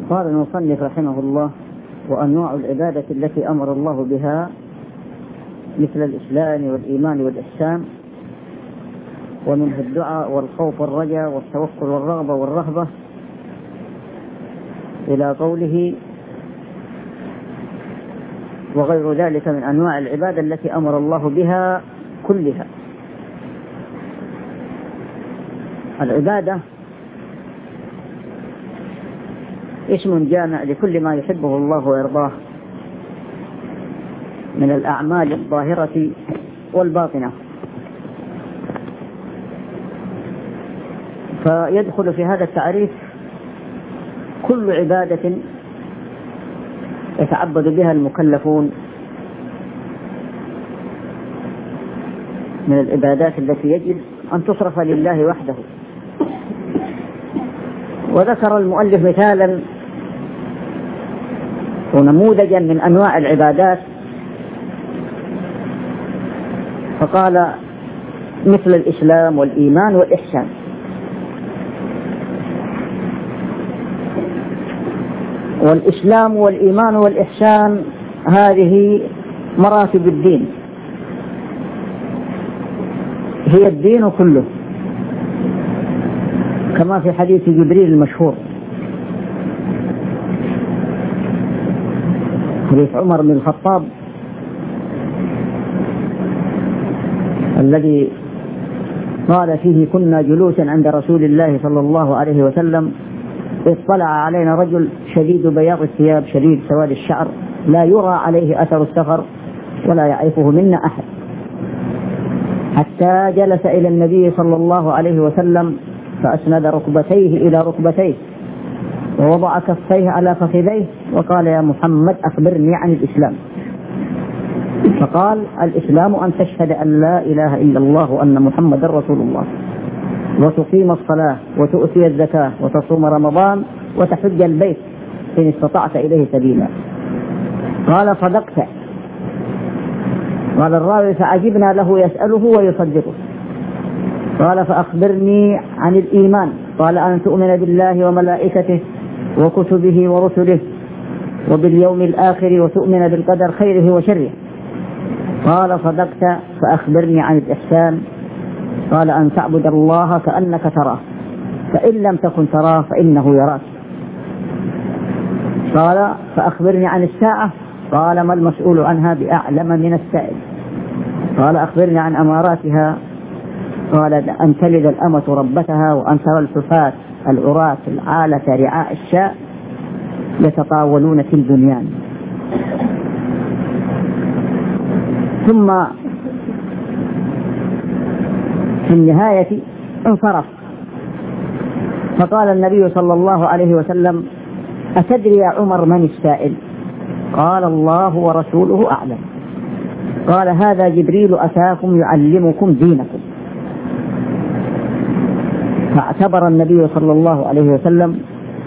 قال المصنف رحمه الله: وأنواع العبادة التي أمر الله بها مثل الإسلام والإيمان والإحسان، ومنه الدعاء والخوف والرجاء والتوكل والرغبة والرهبة، إلى قوله: وغير ذلك من أنواع العبادة التي أمر الله بها كلها. العبادة اسم جامع لكل ما يحبه الله ويرضاه من الأعمال الظاهرة والباطنة، فيدخل في هذا التعريف كل عبادة يتعبد بها المكلفون من العبادات التي يجب أن تصرف لله وحده. وذكر المؤلف مثالا ونموذجا من أنواع العبادات، فقال: مثل الإسلام والإيمان والإحسان. والإسلام والإيمان والإحسان هذه مراتب الدين، هي الدين كله، كما في حديث جبريل المشهور، حديث عمر بن الخطاب الذي قال فيه: كنا جلوسا عند رسول الله صلى الله عليه وسلم، اطلع علينا رجل شديد بياض الثياب شديد سواد الشعر، لا يرى عليه أثر السفر ولا يعرفه منا أحد، حتى جلس إلى النبي صلى الله عليه وسلم فأسند ركبتيه إلى ركبتيه ووضع كفيه على فخذيه وقال: يا محمد أخبرني عن الإسلام. فقال: الإسلام أن تشهد أن لا إله إلا الله وأن محمد رسول الله، وتقيم الصلاة وتؤتي الزكاة وتصوم رمضان وتحج البيت إن استطعت إليه سبيلا. قال: صدقت. قال الراوي: فعجبنا له يسأله ويصدقه. قال: فأخبرني عن الإيمان. قال: أن تؤمن بالله وملائكته وكتبه ورسله وباليوم الآخر وتؤمن بالقدر خيره وشره. قال: صدقت. فأخبرني عن الإحسان. قال: أن تعبد الله كأنك تراه، فإن لم تكن تراه فإنه يراك. قال: فأخبرني عن الساعة. قال: ما المسؤول عنها بأعلم من السائل. قال: أخبرني عن أماراتها. قال: أن تلد الأمة ربتها، وأن ترى الحفاة العراة العالة رعاء الشاء يتطاولون في البنيان. ثم في النهاية انصرف، فقال النبي صلى الله عليه وسلم: أتدري يا عمر من السائل؟ قال: الله ورسوله أعلم. قال: هذا جبريل أتاكم يعلمكم دينكم. فاعتبر النبي صلى الله عليه وسلم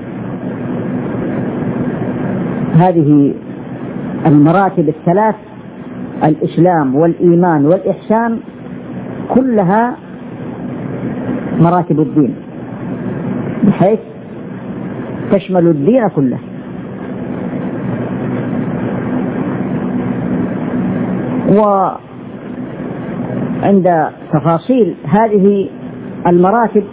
هذه المراتب الثلاث، الإسلام والإيمان والإحسان، كلها مراتب الدين، بحيث تشمل الدين كله. وعند تفاصيل هذه المراتب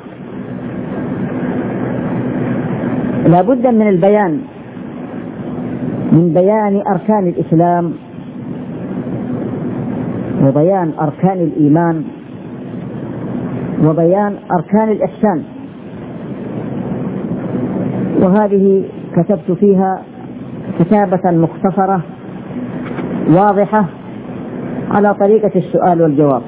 لا بد من البيان، من بيان أركان الإسلام وبيان أركان الإيمان وبيان أركان الإحسان. وهذه كتبت فيها كتابة مختصرة واضحة على طريقة السؤال والجواب.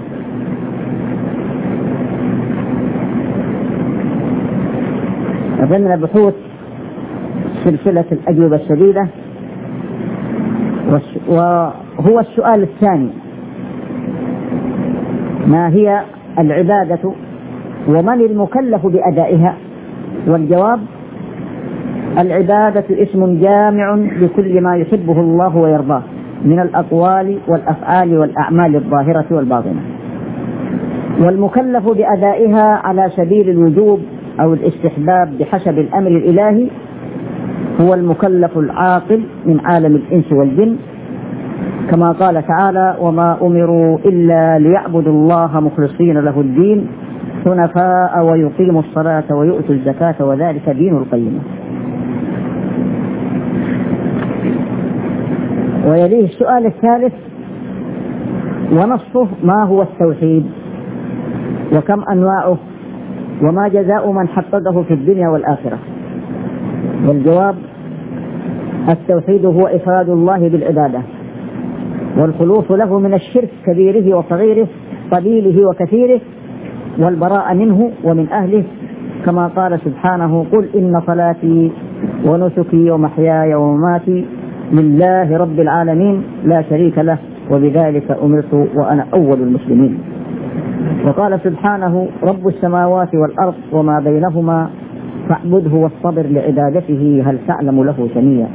ضمن بحوث سلسلة الأجوبة الشديدة، وهو السؤال الثاني: ما هي العبادة ومن المكلف بأدائها؟ والجواب: العبادة اسم جامع لكل ما يحبه الله ويرضاه من الأقوال والأفعال والأعمال الظاهرة والباطنة، والمكلف بأدائها على سبيل الوجوب أو الاستحباب بحسب الأمر الإلهي هو المكلف العاقل من عالم الإنس والجن، كما قال تعالى: وما أمروا إلا ليعبدوا الله مخلصين له الدين حنفاء ويقيموا الصلاة ويؤتوا الزكاة وذلك دين القيمة. ويليه السؤال الثالث ونصه: ما هو التوحيد وكم أنواعه وما جزاء من حققه في الدنيا والآخرة؟ والجواب: التوحيد هو إفراد الله بالعبادة والخلوص له من الشرك كبيره وصغيره قليله وكثيره والبراءة منه ومن أهله، كما قال سبحانه: قل إن صلاتي ونسكي ومحياي ومماتي لله رب العالمين لا شريك له وبذلك أمرت وأنا أول المسلمين. وقال سبحانه: رب السماوات والأرض وما بينهما فاعبده واصطبر لعبادته هل تعلم له سميا.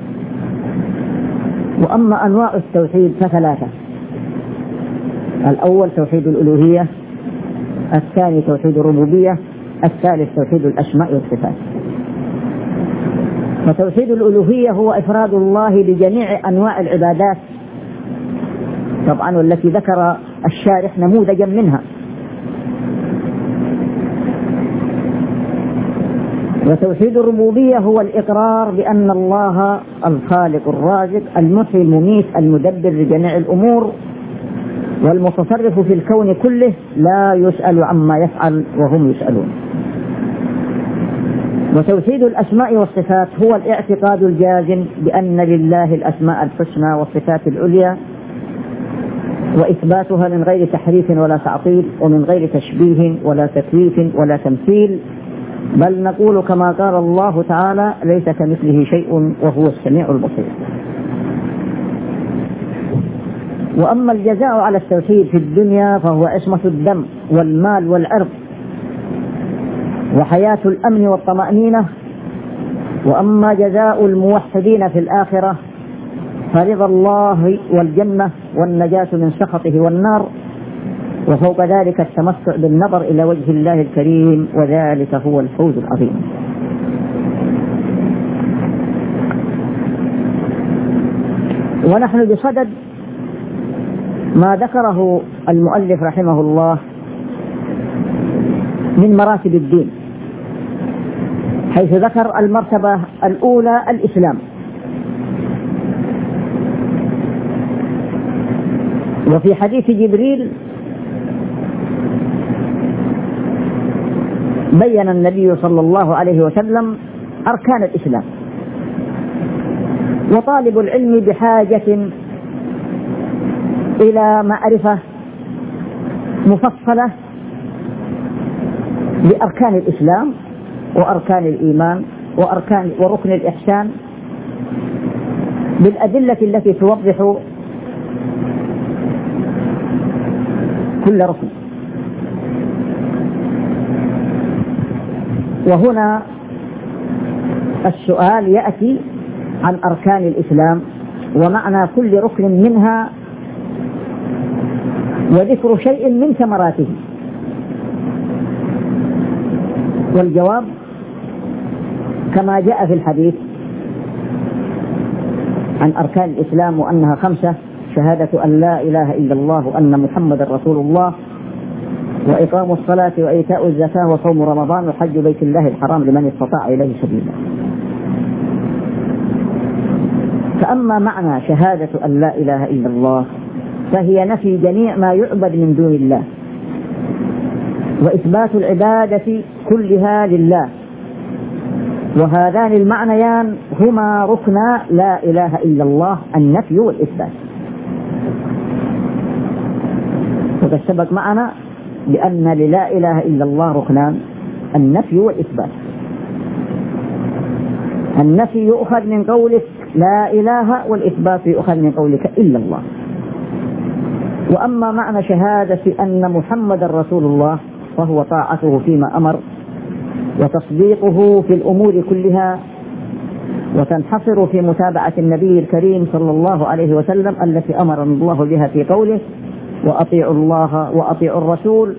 وأما أنواع التوحيد فثلاثة: الأول توحيد الألوهية، الثاني توحيد الربوبية، الثالث توحيد الأسماء والصفات. فتوحيد الألوهية هو إفراد الله بجميع أنواع العبادات طبعا، والتي ذكر الشارح نموذجا منها. وتوحيد الربوبية هو الإقرار بأن الله الخالق الرازق المحيي المميت المدبر لجميع الأمور والمتصرف في الكون كله، لا يسأل عما يفعل وهم يسألون. وتوحيد الأسماء والصفات هو الاعتقاد الجازم بأن لله الأسماء الحسنى والصفات العليا، وإثباتها من غير تحريف ولا تعطيل ومن غير تشبيه ولا تكييف ولا تمثيل، بل نقول كما قال الله تعالى: ليس كمثله شيء وهو السميع البصير. وأما الجزاء على التوحيد في الدنيا فهو عصمة الدم والمال والعرض وحياة الأمن والطمأنينة. وأما جزاء الموحدين في الآخرة فرضا الله والجنة والنجاة من سخطه والنار، وفوق ذلك التمتع بالنظر إلى وجه الله الكريم، وذلك هو الفوز العظيم. ونحن بصدد ما ذكره المؤلف رحمه الله من مراتب الدين، حيث ذكر المرتبة الأولى الإسلام، وفي حديث جبريل بين النبي صلى الله عليه وسلم أركان الإسلام. وطالب العلم بحاجة إلى معرفة مفصلة بأركان الإسلام وأركان الإيمان وركن الإحسان بالأدلة التي توضح كل ركن. وهنا السؤال يأتي عن أركان الإسلام ومعنى كل ركن منها وذكر شيء من ثمراته. والجواب كما جاء في الحديث عن أركان الإسلام وأنها 5: شهادة أن لا إله إلا الله وأن محمد رسول الله، وإقام الصلاة وإيتاء الزكاة وصوم رمضان وحج بيت الله الحرام لمن استطاع إليه سبيلا. فأما معنى شهادة أن لا إله إلا الله فهي نفي جميع ما يعبد من دون الله وإثبات العبادة كلها لله، وهذان المعنيان هما ركنا لا إله إلا الله، النفي والإثبات. وقد سبق معنا بأن للا إله إلا الله ركنان: النفي والإثبات. النفي يؤخذ من قولك لا إله، والإثبات يؤخذ من قولك إلا الله. وأما معنى شهادة أن محمد رسول الله فهو طاعته فيما أمر وتصديقه في الأمور كلها، وتنحصر في متابعة النبي الكريم صلى الله عليه وسلم التي أمر الله بها في قوله: وأطيعوا الله وأطيعوا الرسول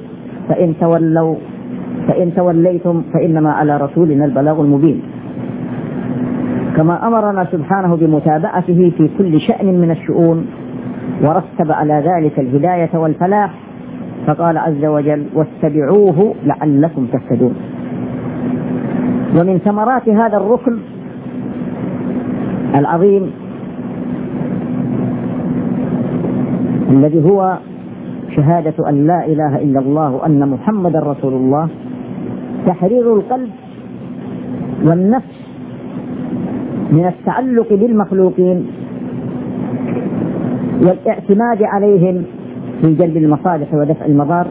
فإن توليتم فإنما على رسولنا البلاغ المبين. كما أمرنا سبحانه بمتابعته في كل شأن من الشؤون، ورتب على ذلك الهداية والفلاح، فقال عز وجل: واتبعوه لعلكم تهتدون. ومن ثمرات هذا الركن العظيم الذي هو شهادة أن لا إله إلا الله وأن محمد رسول الله تحرير القلب والنفس من التعلق بالمخلوقين والاعتماد عليهم في جلب المصالح ودفع المضار.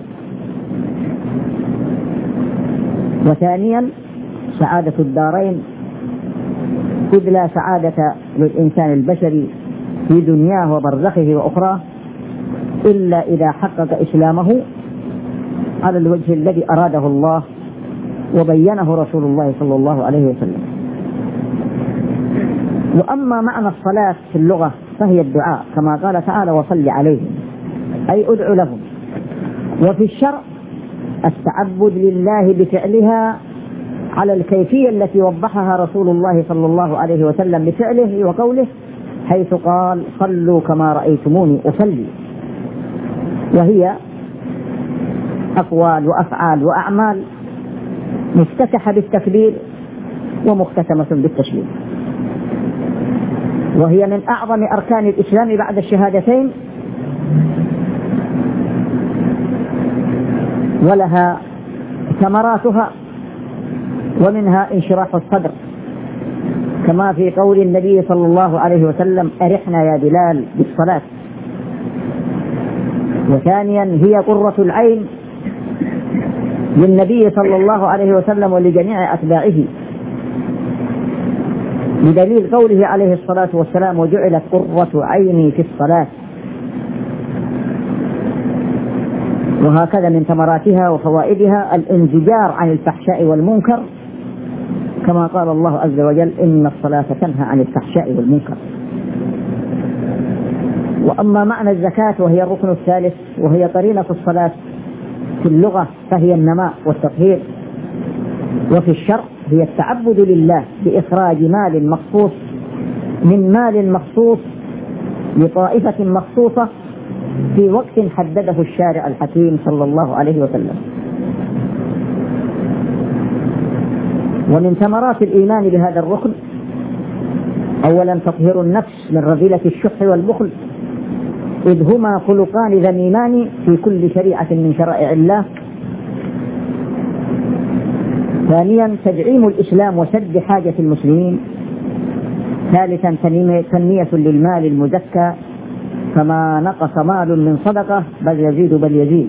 وثانيا سعادة الدارين، إذ لا سعادة للإنسان البشري في دنياه وبرزخه وأخراه إلا إذا حقق إسلامه على الوجه الذي أراده الله وبينه رسول الله صلى الله عليه وسلم. وأما معنى الصلاة في اللغة فهي الدعاء، كما قال تعالى: وصل عليهم، أي أدعو لهم. وفي الشرع التعبد لله بفعلها على الكيفية التي وضحها رسول الله صلى الله عليه وسلم بفعله وقوله، حيث قال: صلوا كما رأيتموني أصلي. وهي أقوال وأفعال وأعمال مفتتحة بالتكبير ومختتمة بالتسليم، وهي من أعظم أركان الإسلام بعد الشهادتين، ولها ثمراتها، ومنها انشراح الصدر، كما في قول النبي صلى الله عليه وسلم: أرحنا يا بلال بالصلاة. وثانيا هي قرة العين للنبي صلى الله عليه وسلم ولجميع أتباعه، بدليل قوله عليه الصلاة والسلام: وجعلت قرة عيني في الصلاة. وهكذا من ثمراتها وفوائدها الانزجار عن الفحشاء والمنكر، كما قال الله عز وجل: إن الصلاة تنهى عن الفحشاء والمنكر. وأما معنى الزكاة وهي الركن الثالث، وهي قرينة الصلاة في اللغة، فهي النماء والتطهير. وفي الشرع هي التعبد لله بإخراج مال مخصوص من مال مخصوص لطائفة مخصوصة في وقت حدده الشارع الحكيم صلى الله عليه وسلم. ومن ثمرات الإيمان بهذا الركن أولا تطهير النفس من رذيلة الشح والبخل، إذ هما خلقان ذميمان في كل شريعة من شرائع الله. ثانيا تدعيم الإسلام وسد حاجة المسلمين. ثالثا تنمية للمال المزكى، فما نقص مال من صدقة بل يزيد بل يزيد.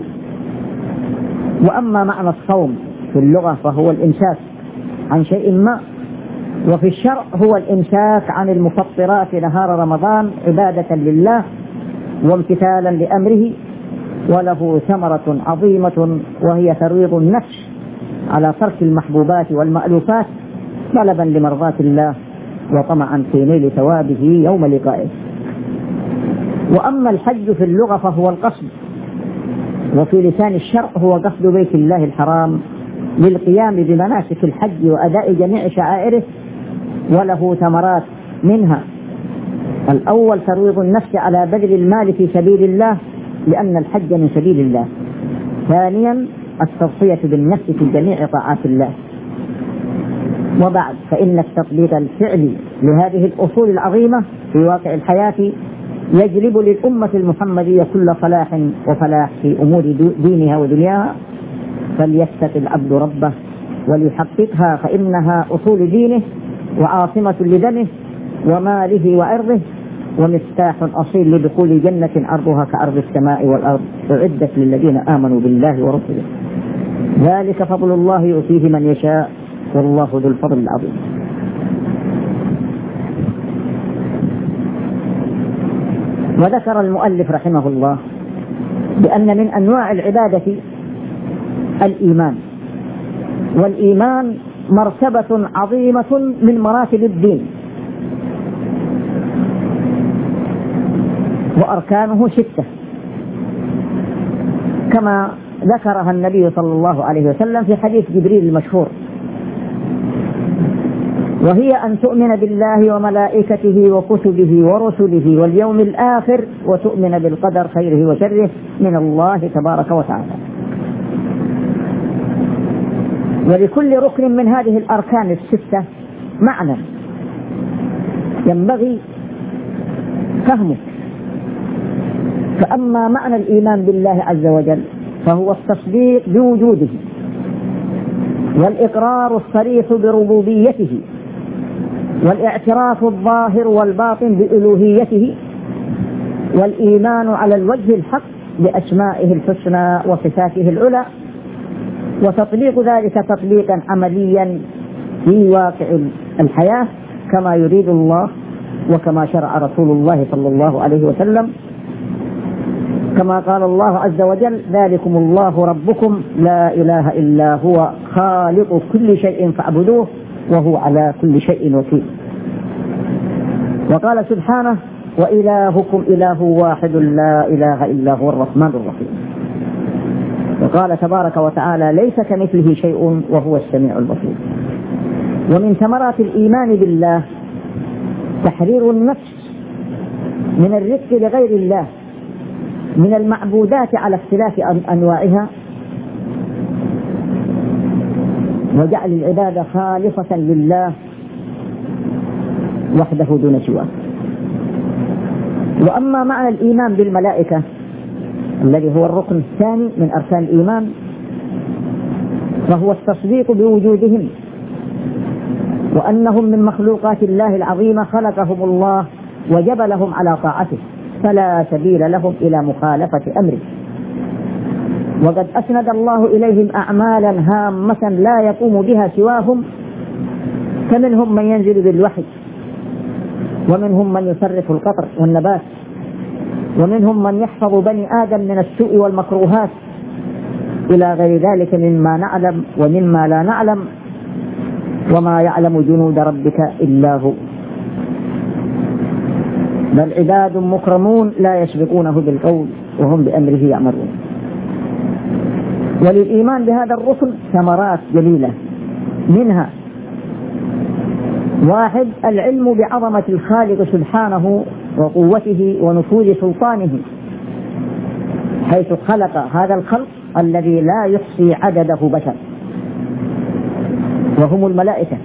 وأما معنى الصوم في اللغة فهو الإمساك عن شيء ما، وفي الشرع هو الإمساك عن المفطرات نهار رمضان عبادة لله وامتثالا لأمره. وله ثمرة عظيمة، وهي ترويض النفس على ترك المحبوبات والمألوفات طلبا لمرضاة الله وطمعا في نيل ثوابه يوم لقائه. وأما الحج في اللغة فهو القصد، وفي لسان الشرع هو قصد بيت الله الحرام للقيام بمناسك الحج وأداء جميع شعائره. وله ثمرات، منها الأول ترويض النفس على بذل المال في سبيل الله لأن الحج من سبيل الله. ثانيا التصفية بالنفس في جميع طاعات الله. وبعد فإن التطبيق الفعلي لهذه الأصول العظيمة في واقع الحياة يجلب للأمة المحمدية كل صلاح وفلاح في أمور دينها ودنياها، فليتق العبد ربه وليحققها، فإنها أصول دينه وعاصمة لدمه وماله وعرضه، ومفتاح أصيل لدخول جنة عرضها كعرض السماء والأرض، أعدت للذين آمنوا بالله ورسله. ذلك فضل الله يؤتيه من يشاء، والله ذو الفضل العظيم. وذكر المؤلف رحمه الله بأن من أنواع العبادة الإيمان، والإيمان مرتبة عظيمة من مراتب الدين، وأركانه 6 كما ذكرها النبي صلى الله عليه وسلم في حديث جبريل المشهور. وهي أن تؤمن بالله وملائكته وكتبه ورسله واليوم الآخر، وتؤمن بالقدر خيره وشره من الله تبارك وتعالى. ولكل ركن من هذه الأركان الستة معنى ينبغي فهمه. فأما معنى الإيمان بالله عز وجل فهو التصديق بوجوده، والإقرار الصريح بربوبيته، والاعتراف الظاهر والباطن بألوهيته، والإيمان على الوجه الحق بأسمائه الحسنى وصفاته العلى، وتطبيق ذلك تطبيقا عمليا في واقع الحياة كما يريد الله وكما شرع رسول الله صلى الله عليه وسلم، كما قال الله عز وجل: ذلكم الله ربكم لا إله إلا هو خالق كل شيء فاعبدوه وهو على كل شيء وكيل. وقال سبحانه: وإلهكم إله واحد لا إله إلا هو الرحمن الرحيم. وقال تبارك وتعالى: ليس كمثله شيء وهو السميع البصير. ومن ثمرات الإيمان بالله تحرير النفس من الرق لغير الله من المعبودات على اختلاف أنواعها، وجعل العبادة خالصة لله وحده دون سواه. وأما معنى الإيمان بالملائكة الذي هو الركن الثاني من أركان الإيمان فهو التصديق بوجودهم، وأنهم من مخلوقات الله العظيمة خلقهم الله وجبلهم على طاعته، فلا سبيل لهم إلى مخالفة أمره. وقد أسند الله إليهم أعمالا هامة لا يقوم بها سواهم، فمنهم من ينزل بالوحي، ومنهم من يصرف القطر والنبات، ومنهم من يحفظ بني آدم من السوء والمكروهات، إلى غير ذلك مما نعلم ومما لا نعلم، وما يعلم جنود ربك إلا هو. بل عباد مكرمون لا يسبقونه بالقول وهم بأمره يأمرون. وللإيمان بهذا الركن ثمرات جليلة، منها: 1. العلم بعظمة الخالق سبحانه وقوته ونفوذ سلطانه، حيث خلق هذا الخلق الذي لا يحصي عدده بشر وهم الملائكة.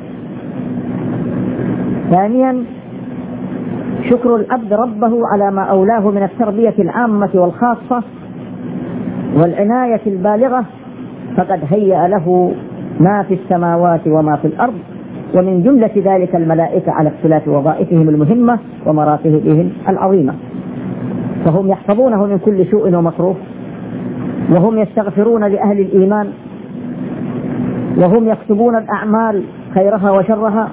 2. شكر العبد ربه على ما أولاه من التربية العامة والخاصة والعناية البالغة، فقد هيأ له ما في السماوات وما في الأرض، ومن جملة ذلك الملائكة على اختلاف وظائفهم المهمة ومراتبهم العظيمة، فهم يحفظونه من كل سوء ومكروه، وهم يستغفرون لأهل الإيمان، وهم يكتبون الأعمال خيرها وشرها،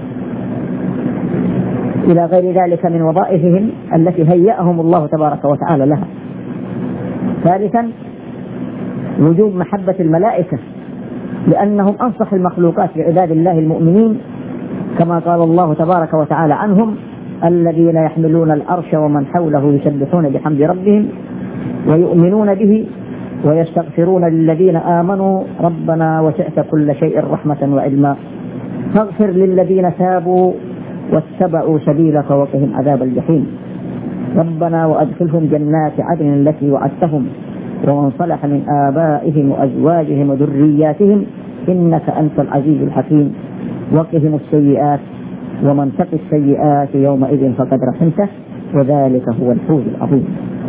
إلى غير ذلك من وظائفهم التي هيأهم الله تبارك وتعالى لها. 3. وجوب محبة الملائكة، لأنهم أنصح المخلوقات لعباد الله المؤمنين، كما قال الله تبارك وتعالى عنهم: الذين يحملون العرش ومن حوله يسبحون بحمد ربهم ويؤمنون به ويستغفرون للذين آمنوا ربنا وسعت كل شيء رحمة وعلما فاغفر للذين تابوا واتبعوا سبيلك وقهم عذاب الجحيم ربنا وأدخلهم جنات عدن التي وعدتهم ومن صلح من آبائهم وأزواجهم وذرياتهم إنك أنت العزيز الحكيم وقهم السيئات ومن تق السيئات يومئذ فقد رحمته وذلك هو الفوز العظيم.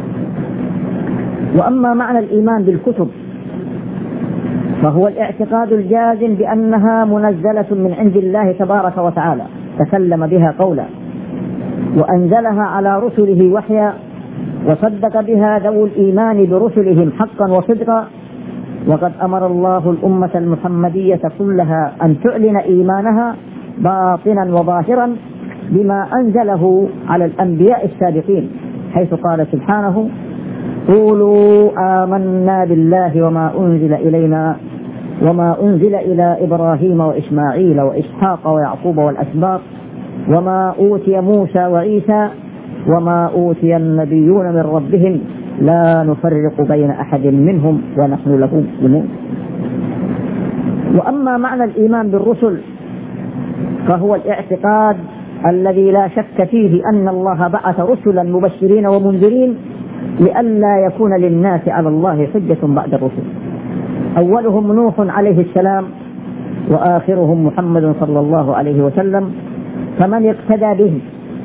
وأما معنى الإيمان بالكتب فهو الاعتقاد الجازم بأنها منزلة من عند الله تبارك وتعالى تكلم بها قولا وأنزلها على رسله وحيا وصدق بها ذو الإيمان برسلهم حقا وصدقا. وقد أمر الله الأمة المحمدية كلها أن تعلن إيمانها باطنا وظاهرا بما أنزله على الأنبياء السابقين، حيث قال سبحانه: قولوا آمنا بالله وما أنزل إلينا وما أنزل إلى إبراهيم وإسماعيل وإسحاق ويعقوب والأسباط وما أوتي موسى وعيسى وما أوتي النبيون من ربهم لا نفرق بين أحد منهم ونحن له مسلمون. وأما معنى الإيمان بالرسل فهو الاعتقاد الذي لا شك فيه أن الله بعث رسلا مبشرين ومنذرين لئلا يكون للناس على الله حجة بعد الرسل. أولهم نوح عليه السلام وآخرهم محمد صلى الله عليه وسلم، فمن اقتدى به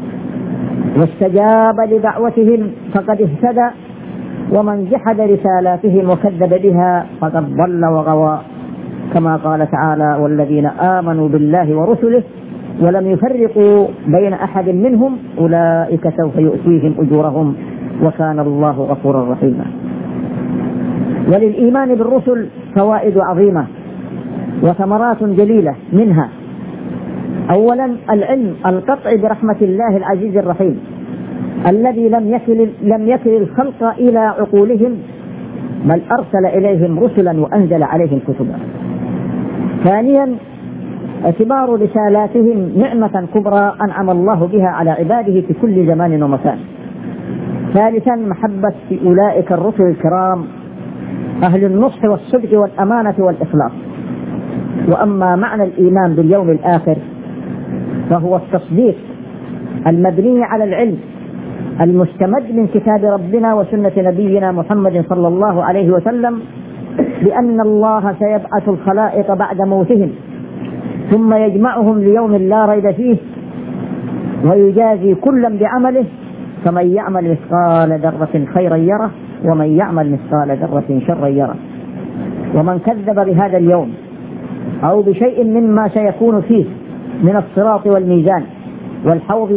واستجاب لدعوتهم فقد اهتدى، ومن جحد رسالاتهم وكذب بها فقد ضل وغوى، كما قال تعالى: والذين آمنوا بالله ورسله ولم يفرقوا بين أحد منهم أولئك سوف يؤتيهم أجورهم وكان الله غفورا رحيما. وللإيمان بالرسل فوائد عظيمة وثمرات جليلة، منها: أولا العلم القطع برحمة الله العزيز الرحيم الذي لم يكل الخلق إلى عقولهم، بل أرسل إليهم رسلا وأنزل عليهم كتبا. ثانيا اعتبار رسالاتهم نعمة كبرى أنعم الله بها على عباده في كل زمان ومكان. ثالثا محبة أولئك الرسل الكرام أهل النصح والصدق والأمانة والإخلاص. وأما معنى الإيمان باليوم الآخر فهو التصديق المبني على العلم المستمد من كتاب ربنا وسنة نبينا محمد صلى الله عليه وسلم بأن الله سيبعث الخلائق بعد موتهم ثم يجمعهم ليوم لا ريب فيه ويجازي كلا بعمله، فمن يعمل مثقال ذرة خيرا يره ومن يعمل مثقال ذرة شرا يره. ومن كذب بهذا اليوم أو بشيء مما سيكون فيه من الصراط والميزان والحوض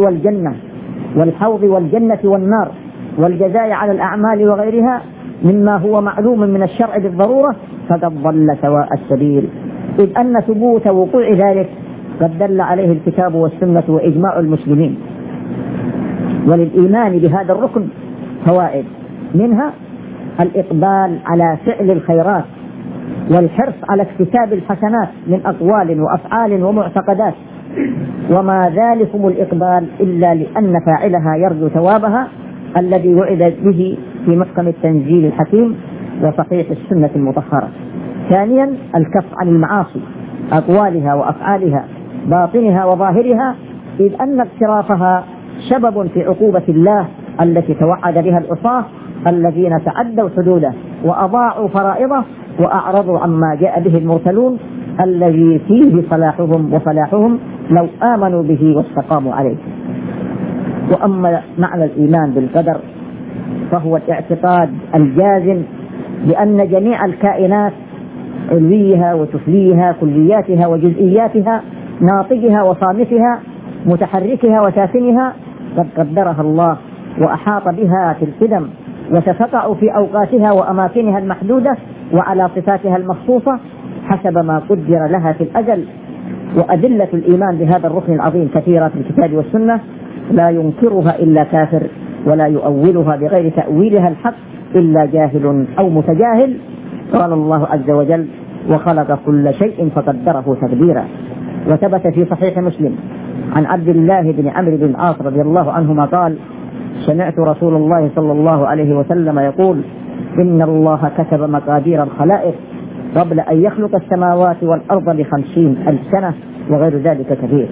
والجنة والنار والجزاء على الأعمال وغيرها مما هو معلوم من الشرع بالضرورة فقد ضل سواء السبيل، إذ أن ثبوت وقوع ذلك قد دل عليه الكتاب والسنة وإجماع المسلمين. وللإيمان بهذا الركن فوائد، منها الإقبال على فعل الخيرات والحرص على اكتساب الحسنات من أقوال وأفعال ومعتقدات، وما ذلكم الإقبال إلا لأن فاعلها يرجو ثوابها الذي وعد به في محكم التنزيل الحكيم وصحيح السنة المطهرة. ثانيا الكف عن المعاصي أقوالها وأفعالها باطنها وظاهرها، إذ أن اقترافها سبب في عقوبة الله التي توعد بها العصاة الذين تعدوا حدوده وأضاعوا فرائضه وأعرضوا عما جاء به المرسلون الذي فيه صلاحهم وفلاحهم لو آمنوا به واستقاموا عليه. وأما معنى الإيمان بالقدر فهو الاعتقاد الجازم بأن جميع الكائنات علويها وسفليها كلياتها وجزئياتها ناطقها وصامتها متحركها وساكنها قد قدرها الله وأحاط بها في القدم وتتقع في أوقاتها وأماكنها المحدودة وعلى صفاتها المخصوصة حسب ما قدر لها في الأزل. وأدلة الإيمان بهذا الركن العظيم كثيرة في الكتاب والسنة لا ينكرها إلا كافر ولا يؤولها بغير تأويلها الحق إلا جاهل أو متجاهل. قال الله عز وجل: وخلق كل شيء فقدره تقديرا. وثبت في صحيح مسلم عن عبد الله بن عمرو بن العاص رضي الله عنهما قال: سمعت رسول الله صلى الله عليه وسلم يقول: إن الله كتب مقادير الخلائق قبل أن يخلق السماوات والأرض ب50,000 سنة وغير ذلك كثير.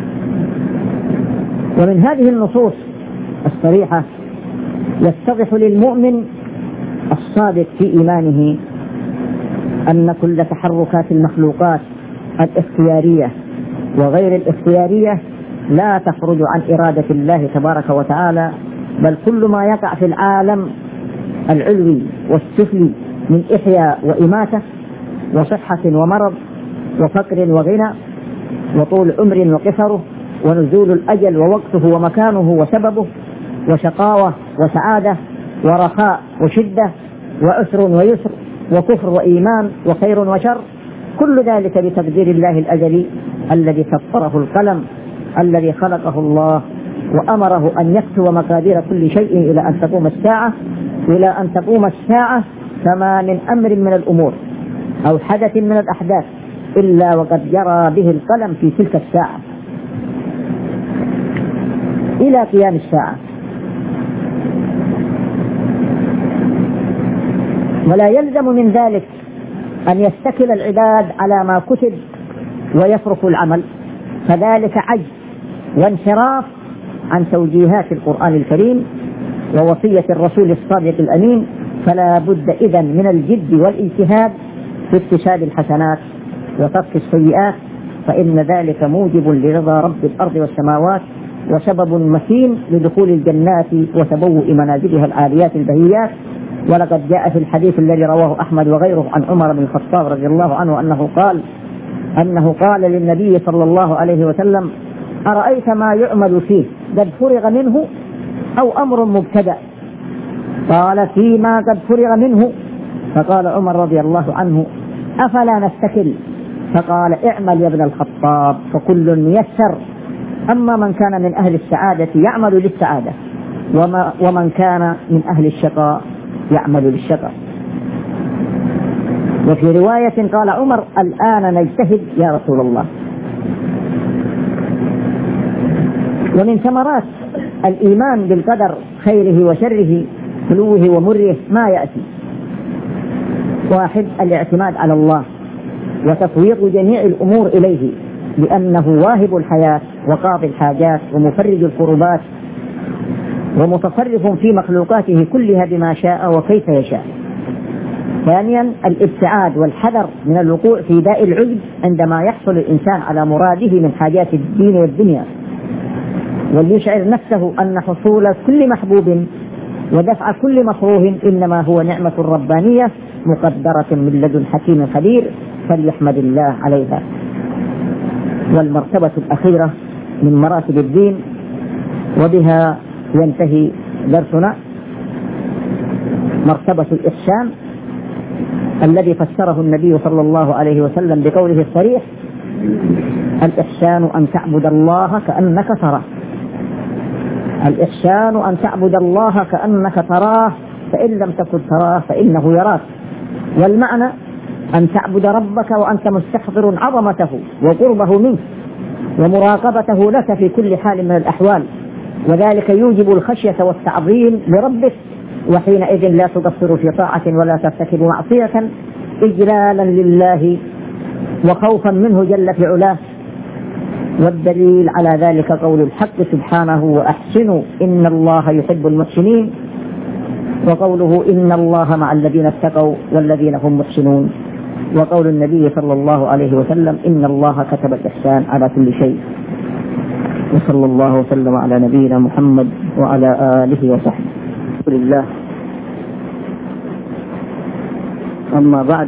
ومن هذه النصوص الصريحة يتضح للمؤمن الصادق في إيمانه أن كل تحركات المخلوقات الاختيارية وغير الاختيارية لا تخرج عن إرادة الله تبارك وتعالى، بل كل ما يقع في العالم العلوي والسفلي من إحياء وإماتة وصحة ومرض وفقر وغنى وطول عمر وقصره ونزول الأجل ووقته ومكانه وسببه وشقاوة وسعادة ورخاء وشدة وعسر ويسر وكفر وإيمان وخير وشر، كل ذلك بتقدير الله الأزلي الذي سطره القلم الذي خلقه الله وأمره أن يكتب مقادير كل شيء إلى أن تقوم الساعة فما من أمر من الأمور أو حدث من الأحداث إلا وقد جرى به القلم في تلك الساعة إلى قيام الساعة. ولا يلزم من ذلك أن يستكل العباد على ما كتب ويتركوا العمل، فذلك عجز وانحراف عن توجيهات القرآن الكريم ووصية الرسول الصادق الأمين. فلا بد إذن من الجد والاجتهاد في اكتساب الحسنات وترك السيئات، فإن ذلك موجب لرضا رب الأرض والسماوات وسبب متين لدخول الجنات وتبوء منازلها العاليات البهيات. ولقد جاء في الحديث الذي رواه أحمد وغيره عن عمر بن الخطاب رضي الله عنه أنه قال للنبي صلى الله عليه وسلم: أرأيت ما يعمل فيه قد فرغ منه أو أمر مبتدأ؟ قال: فيما قد فرغ منه. فقال عمر رضي الله عنه: أفلا نستكل؟ فقال: اعمل يا ابن الخطاب فكل ميسر، أما من كان من أهل السعادة يعمل للسعادة، ومن كان من أهل الشقاء يعمل للشقاء. وفي رواية قال عمر: الآن نجتهد يا رسول الله. ومن ثمرات الإيمان بالقدر خيره وشره حلوه ومره ما يأتي: 1. الاعتماد على الله وتفويض جميع الأمور إليه، لأنه واهب الحياة وقاضي الحاجات ومفرج الكربات ومتصرف في مخلوقاته كلها بما شاء وكيف يشاء. 2. الابتعاد والحذر من الوقوع في داء العجب عندما يحصل الإنسان على مراده من حاجات الدين والدنيا، وليشعر نفسه أن حصول كل محبوب ودفع كل مكروه إنما هو نعمة ربانية مقدرة من لدن حكيم خبير، فليحمد الله عليها. والمرتبة الأخيرة من مراتب الدين، وبها ينتهي درسنا، مرتبة الإحسان الذي فسره النبي صلى الله عليه وسلم بقوله الصريح: الإحسان أن تعبد الله كأنك تراه. الإحسان أن تعبد الله كأنك تراه، فإن لم تكن تراه فإنه يراك. والمعنى أن تعبد ربك وأنت مستحضر عظمته وقربه منك ومراقبته لك في كل حال من الأحوال، وذلك يوجب الخشية والتعظيم لربك، وحينئذ لا تقصر في طاعة ولا ترتكب معصية إجلالا لله وخوفا منه جل في علاه. والدليل على ذلك قول الحق سبحانه: وأحسنوا إن الله يحب المحسنين، وقوله: إن الله مع الذين اتقوا والذين هم محسنون، وقول النبي صلى الله عليه وسلم: إن الله كتب الإحسان على كل شيء. وصلى الله وسلم على نبينا محمد وعلى آله وصحبه. لله. أما بعد،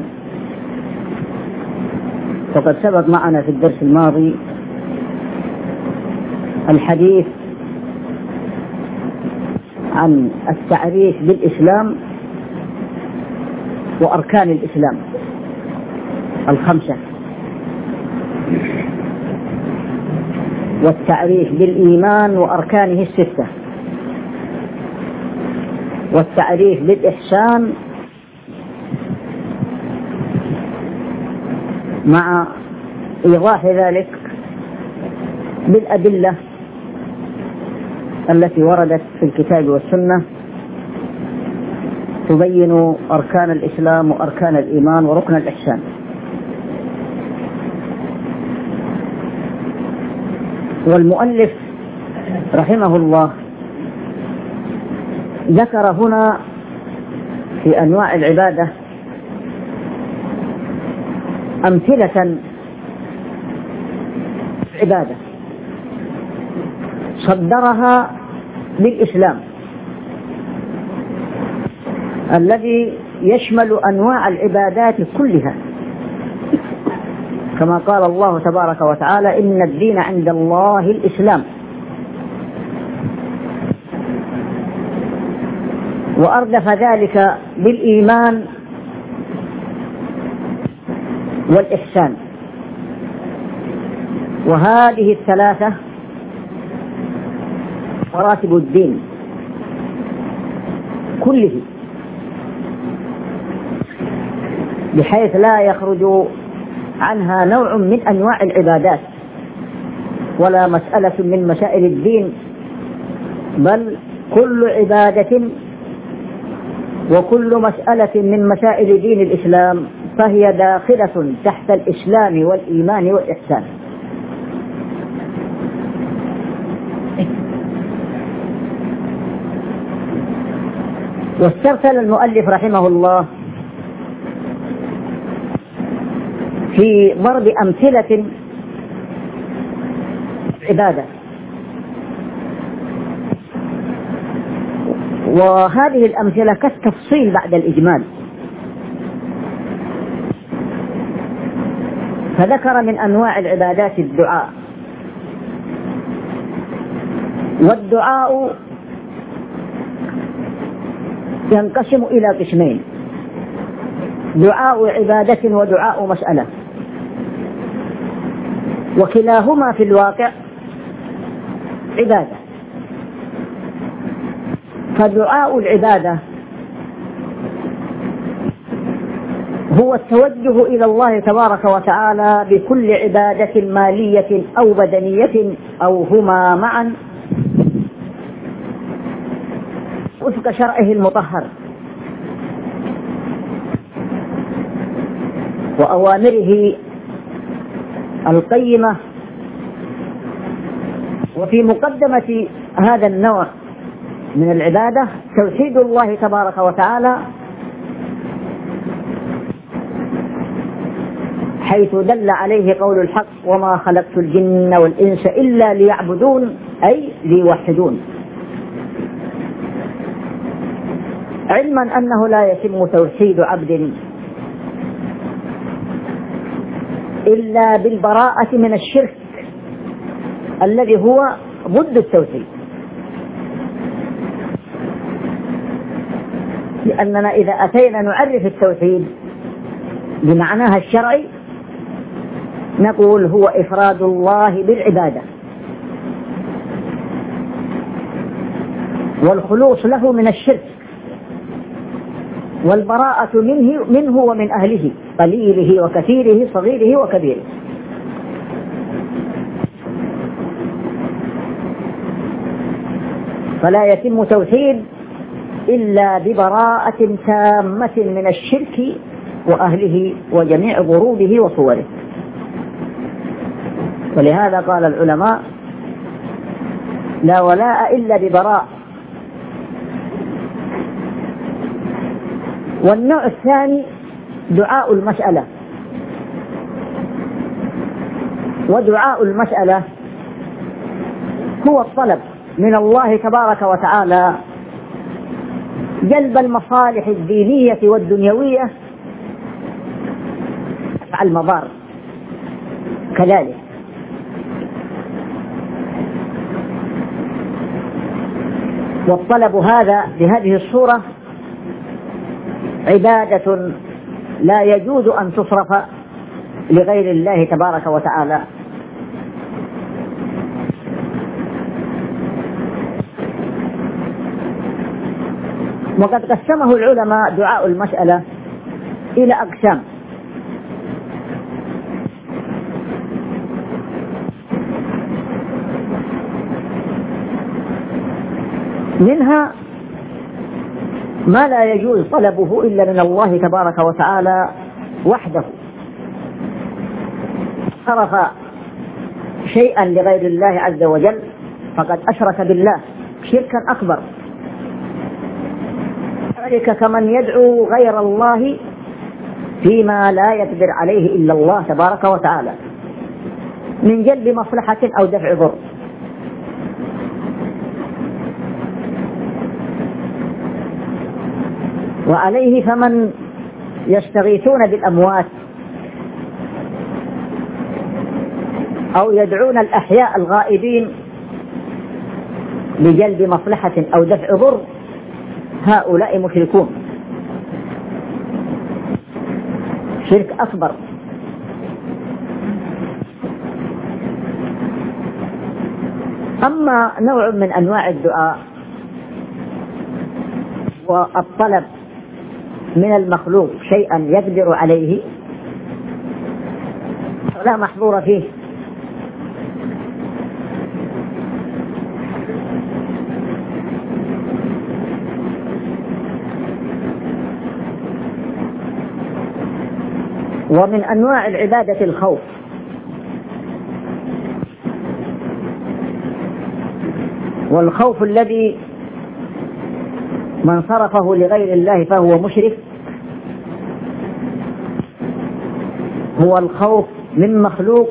فقد سبق معنا في الدرس الماضي الحديث عن التعريف بالإسلام وأركان الإسلام 5، والتعريف بالإيمان وأركانه 6، والتعريف بالإحسان مع إيضاح ذلك بالأدلة التي وردت في الكتاب والسنة تبين أركان الإسلام وأركان الإيمان وركن الإحسان. والمؤلف رحمه الله ذكر هنا في أنواع العبادة أمثلة عبادة صدرها بالإسلام الذي يشمل أنواع العبادات كلها، كما قال الله تبارك وتعالى: إن الدين عند الله الإسلام. وأردف ذلك بالإيمان والإحسان، وهذه الثلاثة مراتب الدين كله، بحيث لا يخرج عنها نوع من أنواع العبادات ولا مسألة من مسائل الدين، بل كل عبادة وكل مسألة من مسائل دين الإسلام فهي داخلة تحت الإسلام والإيمان والإحسان. واسترسل المؤلف رحمه الله في ضرب أمثلة عبادة، وهذه الأمثلة كالتفصيل بعد الإجمال. فذكر من أنواع العبادات الدعاء، والدعاء ينقسم إلى قسمين: دعاء عبادة ودعاء مسألة، وكلاهما في الواقع عبادة. فدعاء العبادة هو التوجه إلى الله تبارك وتعالى بكل عبادة مالية أو بدنية أو هما معا وفق شرعه المطهر وأوامره القيمة. وفي مقدمة هذا النوع من العبادة توحيد الله تبارك وتعالى، حيث دل عليه قول الحق: وما خلقت الجن والإنس إلا ليعبدون، أي ليوحدون، علما أنه لا يتم توحيد عبد إلا بالبراءة من الشرك الذي هو ضد التوحيد. لأننا إذا أتينا نعرف التوحيد بمعناها الشرعي نقول هو إفراد الله بالعبادة والخلوص له من الشرك والبراءة منه ومن أهله، قليله وكثيره، صغيره وكبيره. فلا يتم توحيد إلا ببراءة تامة من الشرك وأهله وجميع ضروبه وصوره. ولهذا قال العلماء: لا ولاء إلا ببراء. والنوع الثاني دعاء المسألة، ودعاء المسألة هو الطلب من الله تبارك وتعالى جلب المصالح الدينية والدنيوية مع المضار كذلك. والطلب هذا بهذه الصورة عبادة لا يجوز أن تصرف لغير الله تبارك وتعالى. وقد قسمه العلماء دعاء المسألة إلى أقسام: منها ما لا يجوز طلبه إلا من الله تبارك وتعالى وحده، صرف شيئا لغير الله عز وجل فقد أشرك بالله شركا أكبر، ذلك كمن يدعو غير الله فيما لا يقدر عليه إلا الله تبارك وتعالى من جلب مصلحة أو دفع ضر. وعليه فمن يستغيثون بالأموات أو يدعون الأحياء الغائبين لجلب مصلحة أو دفع ضر، هؤلاء مشركون شرك أكبر. أما نوع من أنواع الدعاء والطلب من المخلوق شيئا يقدر عليه لا محظور فيه، ومن أنواع العبادة الخوف، والخوف الذي من صرفه لغير الله فهو مشرك هو الخوف من مخلوق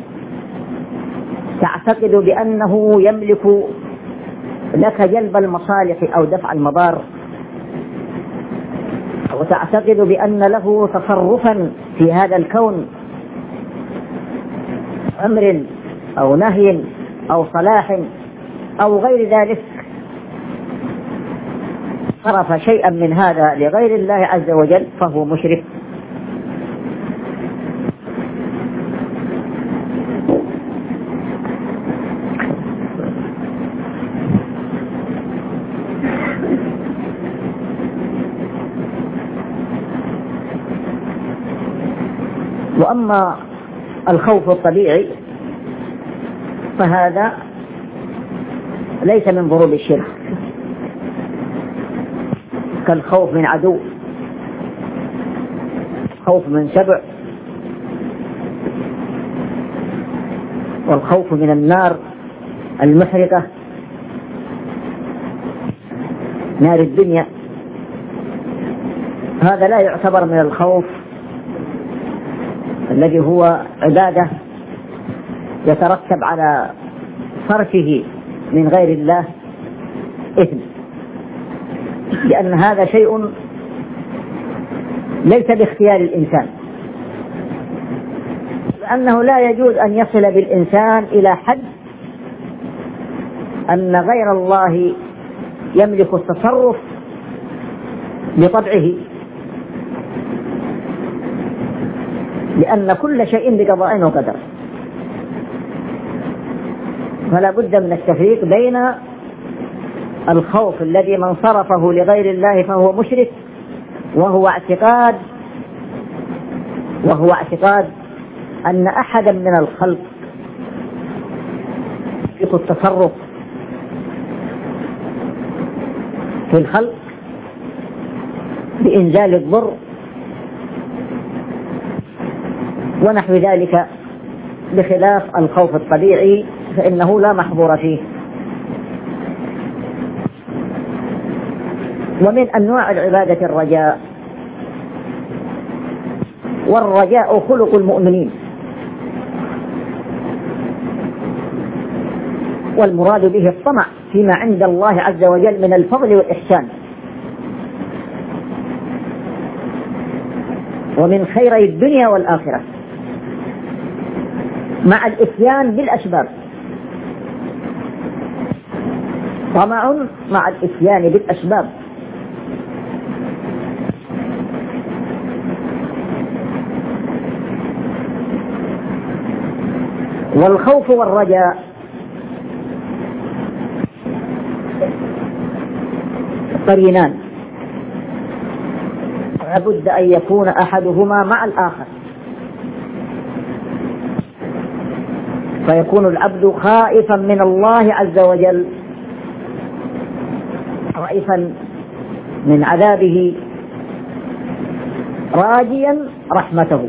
تعتقد بأنه يملك لك جلب المصالح أو دفع المضار، وتعتقد بأن له تصرفا في هذا الكون، أمر أو نهي أو صلاح أو غير ذلك. صرف شيئا من هذا لغير الله عز وجل فهو مشرك. وأما الخوف الطبيعي فهذا ليس من ضروب الشرك، كالخوف من عدو، خوف من سبع، والخوف من النار المحرقة، نار الدنيا. هذا لا يعتبر من الخوف الذي هو عبادة يترتب على صرفه من غير الله إثم، لأن هذا شيء ليس باختيار الإنسان، لأنه لا يجوز أن يصل بالإنسان إلى حد أن غير الله يملك التصرف بطبعه، لأن كل شيء بقضاء وقدر. فلا بد من التفريق بين الخوف الذي من صرفه لغير الله فهو مشرك، وهو اعتقاد أن أحدا من الخلق يملك التصرف في الخلق بإنزال الضر ونحو ذلك، بخلاف الخوف الطبيعي فإنه لا محظور فيه. ومن أنواع العبادة الرجاء، والرجاء خلق المؤمنين، والمراد به الطمع فيما عند الله عز وجل من الفضل والإحسان ومن خيري الدنيا والآخرة، مع الإتيان بالأسباب. طمع مع الإتيان بالأسباب. والخوف والرجاء قرينان، لابد أن يكون أحدهما مع الآخر، فيكون العبد خائفا من الله عز وجل، خائفا من عذابه، راجيا رحمته.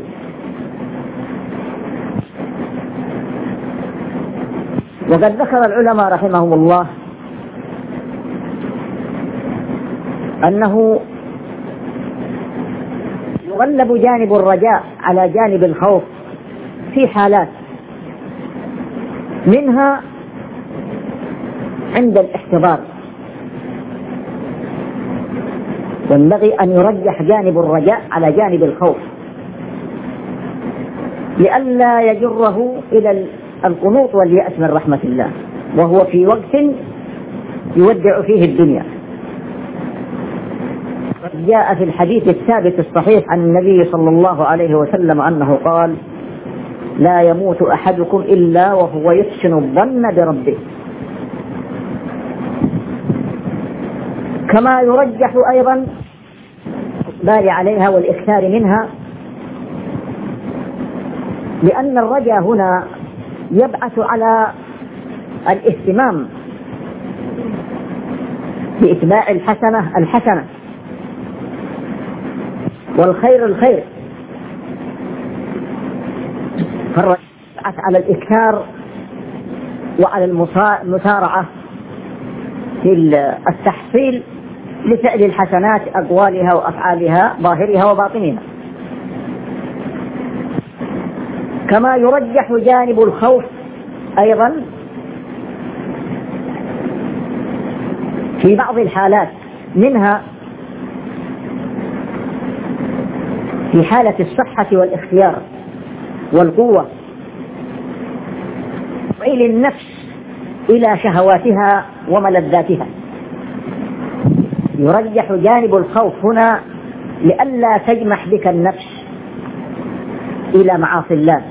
وقد ذكر العلماء رحمهم الله أنه يغلب جانب الرجاء على جانب الخوف في حالات، منها عند الاحتضار، ينبغي أن يرجح جانب الرجاء على جانب الخوف لئلا يجره إلى القنوط واليأس من رحمة الله، وهو في وقت يودع فيه الدنيا. جاء في الحديث الثابت الصحيح عن النبي صلى الله عليه وسلم أنه قال: لا يموت أحدكم إلا وهو يحسن الظن بربه. كما يرجح أيضا الإقبال عليها والإكثار منها، لأن الرجاء هنا يبعث على الاهتمام بإتباع الحسنة والخير الخير، فالرجاء يبعث على الإكثار وعلى المسارعة في التحصيل لفعل الحسنات أقوالها وأفعالها ظاهرها وباطنها. كما يرجح جانب الخوف أيضا في بعض الحالات، منها في حالة الصحة والاختيار والقوة وإلى النفس إلى شهواتها وملذاتها. يرجح جانب الخوف هنا لئلا تجمح بك النفس إلى معاصي الله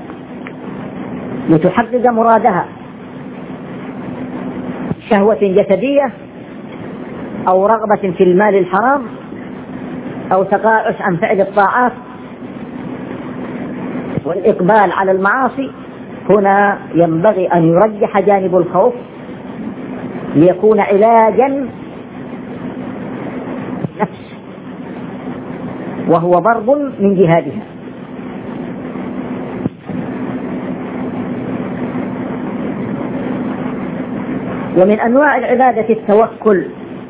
لتحقق مرادها، شهوة جسدية أو رغبة في المال الحرام أو تقاعس عن فعل الطاعات والإقبال على المعاصي. هنا ينبغي أن يرجح جانب الخوف ليكون علاجا نفس، وهو ضرب من جهادها. ومن أنواع العبادة التوكل.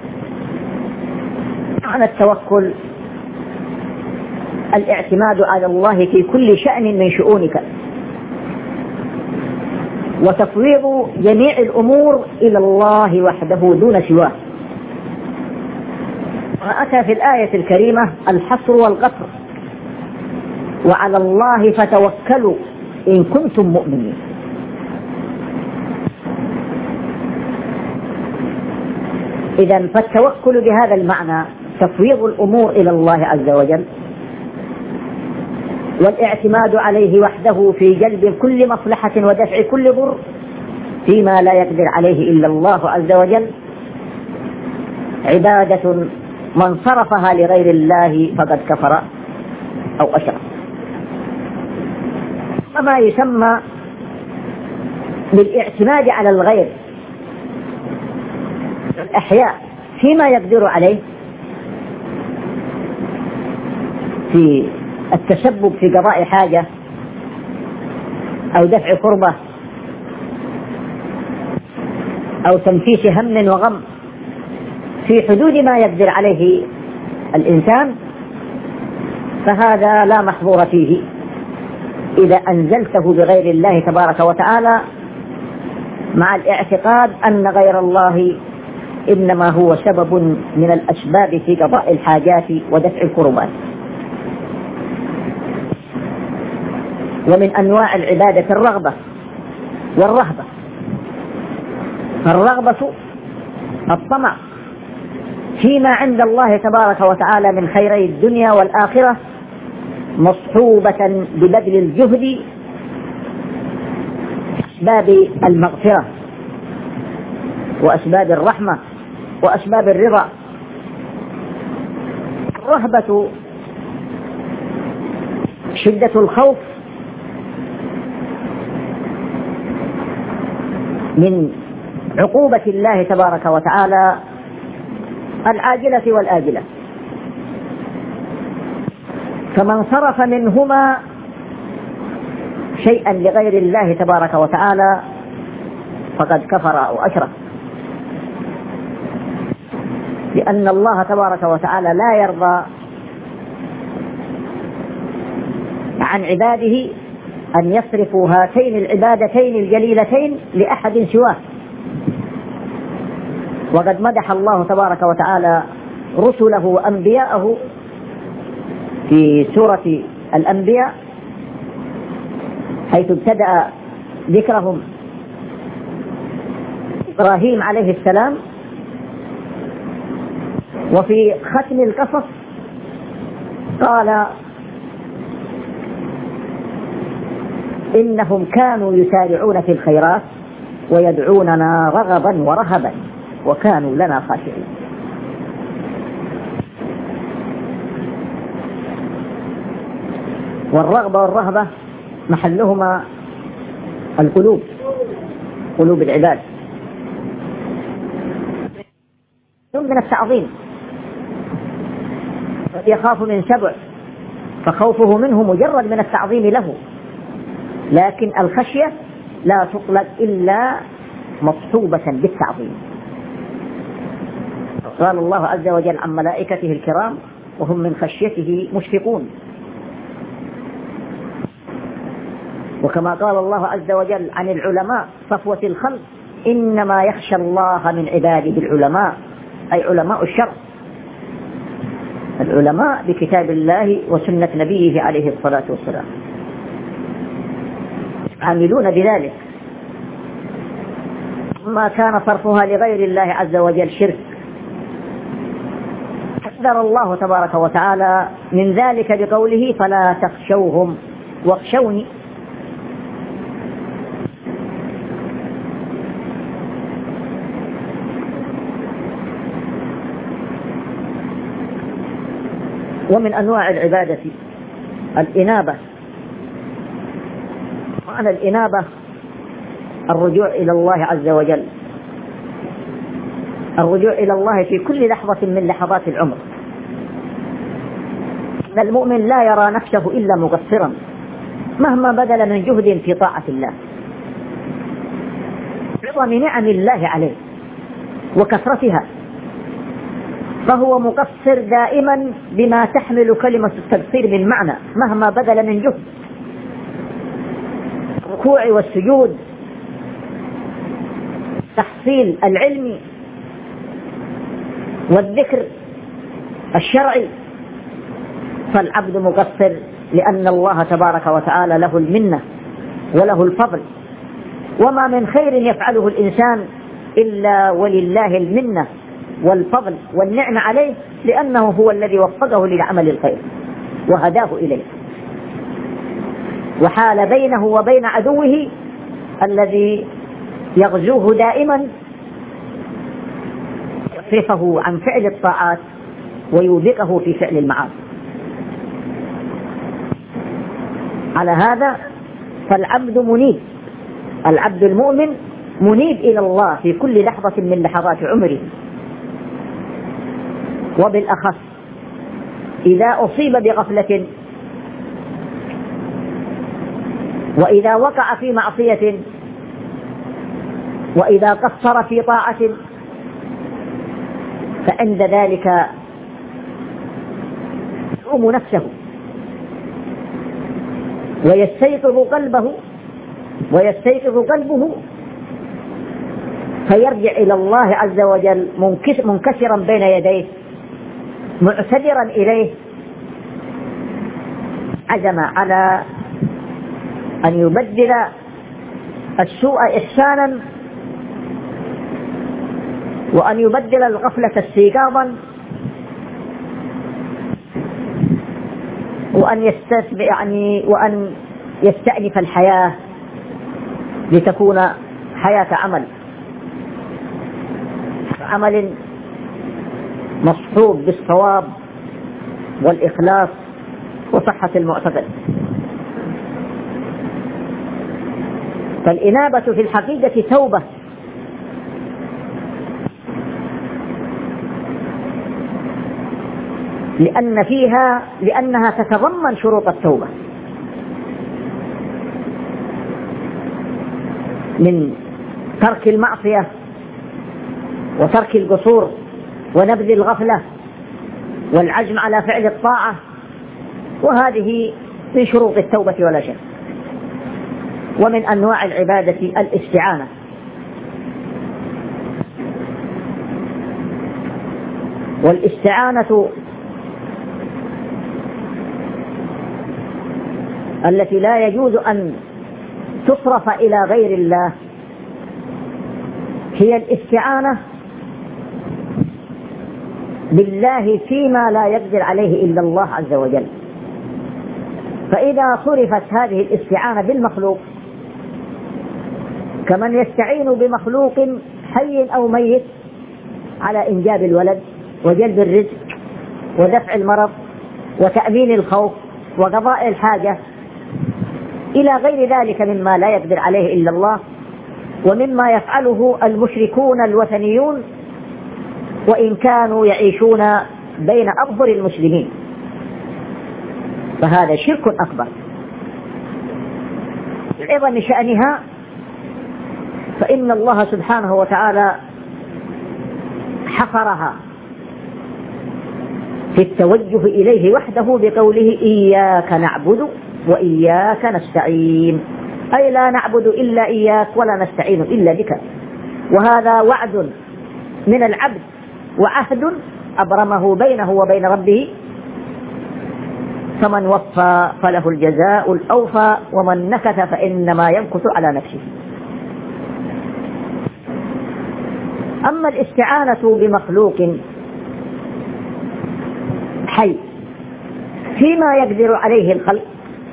معنى التوكل الاعتماد على الله في كل شأن من شؤونك، وتفويض جميع الأمور إلى الله وحده دون سواه. وأتى في الآية الكريمة الحصر والقصر: وعلى الله فتوكلوا إن كنتم مؤمنين. إذن فالتوكل بهذا المعنى تفويض الأمور إلى الله عز وجل، والاعتماد عليه وحده في جلب كل مصلحة ودفع كل ضر فيما لا يقدر عليه إلا الله عز وجل. عبادة من صرفها لغير الله فقد كفر أو أشرك. وما يسمى بالاعتماد على الغير الأحياء فيما يقدر عليه في التسبب في قضاء حاجة أو دفع كربة أو تنفيس هم وغم في حدود ما يقدر عليه الإنسان، فهذا لا محظور فيه إذا أنزلته بغير الله تبارك وتعالى، مع الاعتقاد أن غير الله إنما هو سبب من الأسباب في قضاء الحاجات ودفع الكربات. ومن أنواع العبادة الرغبة والرهبة. الرغبة الطمع فيما عند الله تبارك وتعالى من خيري الدنيا والآخرة، مصحوبة ببذل الجهد أسباب المغفرة وأسباب الرحمة وأسباب الرضا. الرهبة شدة الخوف من عقوبة الله تبارك وتعالى العاجلة والآجلة، فمن صرف منهما شيئا لغير الله تبارك وتعالى فقد كفر أو أشرك، لأن الله تبارك وتعالى لا يرضى عن عباده أن يصرفوا هاتين العبادتين الجليلتين لأحد سواه. وقد مدح الله تبارك وتعالى رسله وأنبياءه في سورة الأنبياء، حيث ابتدأ ذكرهم إبراهيم عليه السلام، وفي ختم القصص قال إنهم كانوا يسارعون في الخيرات ويدعوننا رغبا ورهبا وكانوا لنا خاشعين. والرغبة والرهبة محلهما القلوب، قلوب العباد، من التعظيم. يخاف من سبع فخوفه منه مجرد من التعظيم له، لكن الخشية لا تطلق إلا مصحوبة بالتعظيم. قال الله عز وجل عن ملائكته الكرام وهم من خشيته مشفقون. وكما قال الله عز وجل عن العلماء صفوة الخلق إنما يخشى الله من عباده العلماء، أي علماء الشرع، العلماء بكتاب الله وسنة نبيه عليه الصلاة والسلام، عاملون بذلك. ما كان صرفها لغير الله عز وجل شرك، حذر الله تبارك وتعالى من ذلك بقوله فلا تخشوهم واخشوني. ومن أنواع العبادة الإنابة. معنى الإنابة الرجوع إلى الله عز وجل، الرجوع إلى الله في كل لحظة من لحظات العمر. إن المؤمن لا يرى نفسه إلا مقصرا مهما بذل من جهد في طاعة الله، بعظم نعم الله عليه وكثرتها، فهو مقصر دائما بما تحمل كلمة التقصير من معنى مهما بذل من جهد، الركوع والسجود، تحصيل العلم والذكر الشرعي، فالعبد مقصر لأن الله تبارك وتعالى له المنة وله الفضل، وما من خير يفعله الإنسان إلا ولله المنة والفضل والنعمة عليه، لأنه هو الذي وفقه لعمل الخير وهداه إليه، وحال بينه وبين عدوه الذي يغزوه دائما يصرفه عن فعل الطاعات ويوبقه في فعل المعاصي. على هذا فالعبد منيب، العبد المؤمن منيب إلى الله في كل لحظة من لحظات عمره، وبالأخص إذا أصيب بغفلة وإذا وقع في معصية وإذا قصر في طاعة، فعند ذلك يلوم نفسه ويستيقظ قلبه فيرجع إلى الله عز وجل منكسرا بين يديه معتذرا إليه، عزم على أن يبدل السوء إحسانا وأن يبدل الغفلة استيقاظا وأن يستأنف الحياة لتكون حياة عمل مصحوب بالصواب والإخلاص وصحة المعتقد. فالإنابة في الحقيقة توبة، لأنها تتضمن شروط التوبة من ترك المعصية وترك القصور ونبذ الغفلة والعزم على فعل الطاعة، وهذه من شروط التوبة ولا شك. ومن أنواع العبادة الاستعانة، والاستعانة التي لا يجوز أن تصرف إلى غير الله هي الاستعانة بالله فيما لا يقدر عليه إلا الله عز وجل. فإذا صرفت هذه الاستعانة بالمخلوق كمن يستعين بمخلوق حي أو ميت على إنجاب الولد وجلب الرزق ودفع المرض وتأمين الخوف وقضاء الحاجة إلى غير ذلك مما لا يقدر عليه إلا الله، ومما يفعله المشركون الوثنيون وإن كانوا يعيشون بين أظهر المسلمين، فهذا شرك أكبر لعظم شأنها. فإن الله سبحانه وتعالى حصرها بالتوجه إليه وحده بقوله إياك نعبد وإياك نستعين، أي لا نعبد إلا إياك ولا نستعين إلا بك. وهذا وعد من العبد وعهد أبرمه بينه وبين ربه، فمن وفى فله الجزاء الأوفى ومن نكث فإنما ينكث على نفسه. أما الاستعانة بمخلوق حي فيما يقدر عليه الخلق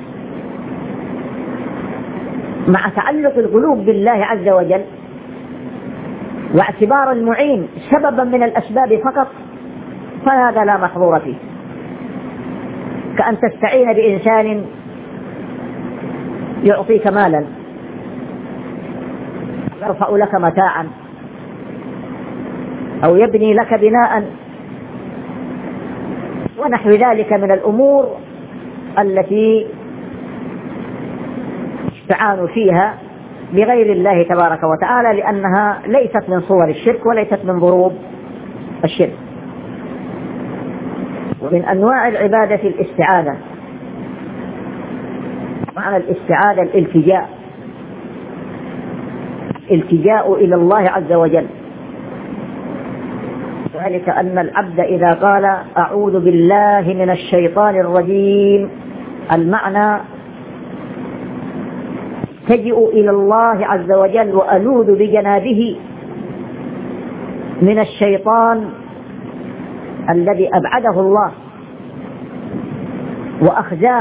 مع تعلق القلوب بالله عز وجل واعتبار المعين سببا من الأسباب فقط، فهذا لا محظور فيه، كأن تستعين بإنسان يعطيك مالا، يرفع لك متاعا، أو يبني لك بناء، ونحو ذلك من الأمور التي استعانوا فيها بغير الله تبارك وتعالى، لأنها ليست من صور الشرك وليست من ضروب الشرك. ومن أنواع العبادة الاستعاذة. معنى الاستعاذة الالتجاء إلى الله عز وجل، ذلك أن العبد إذا قال أعوذ بالله من الشيطان الرجيم، المعنى تجئ إلى الله عز وجل وألوذ بجنابه من الشيطان الذي أبعده الله وأخزاه،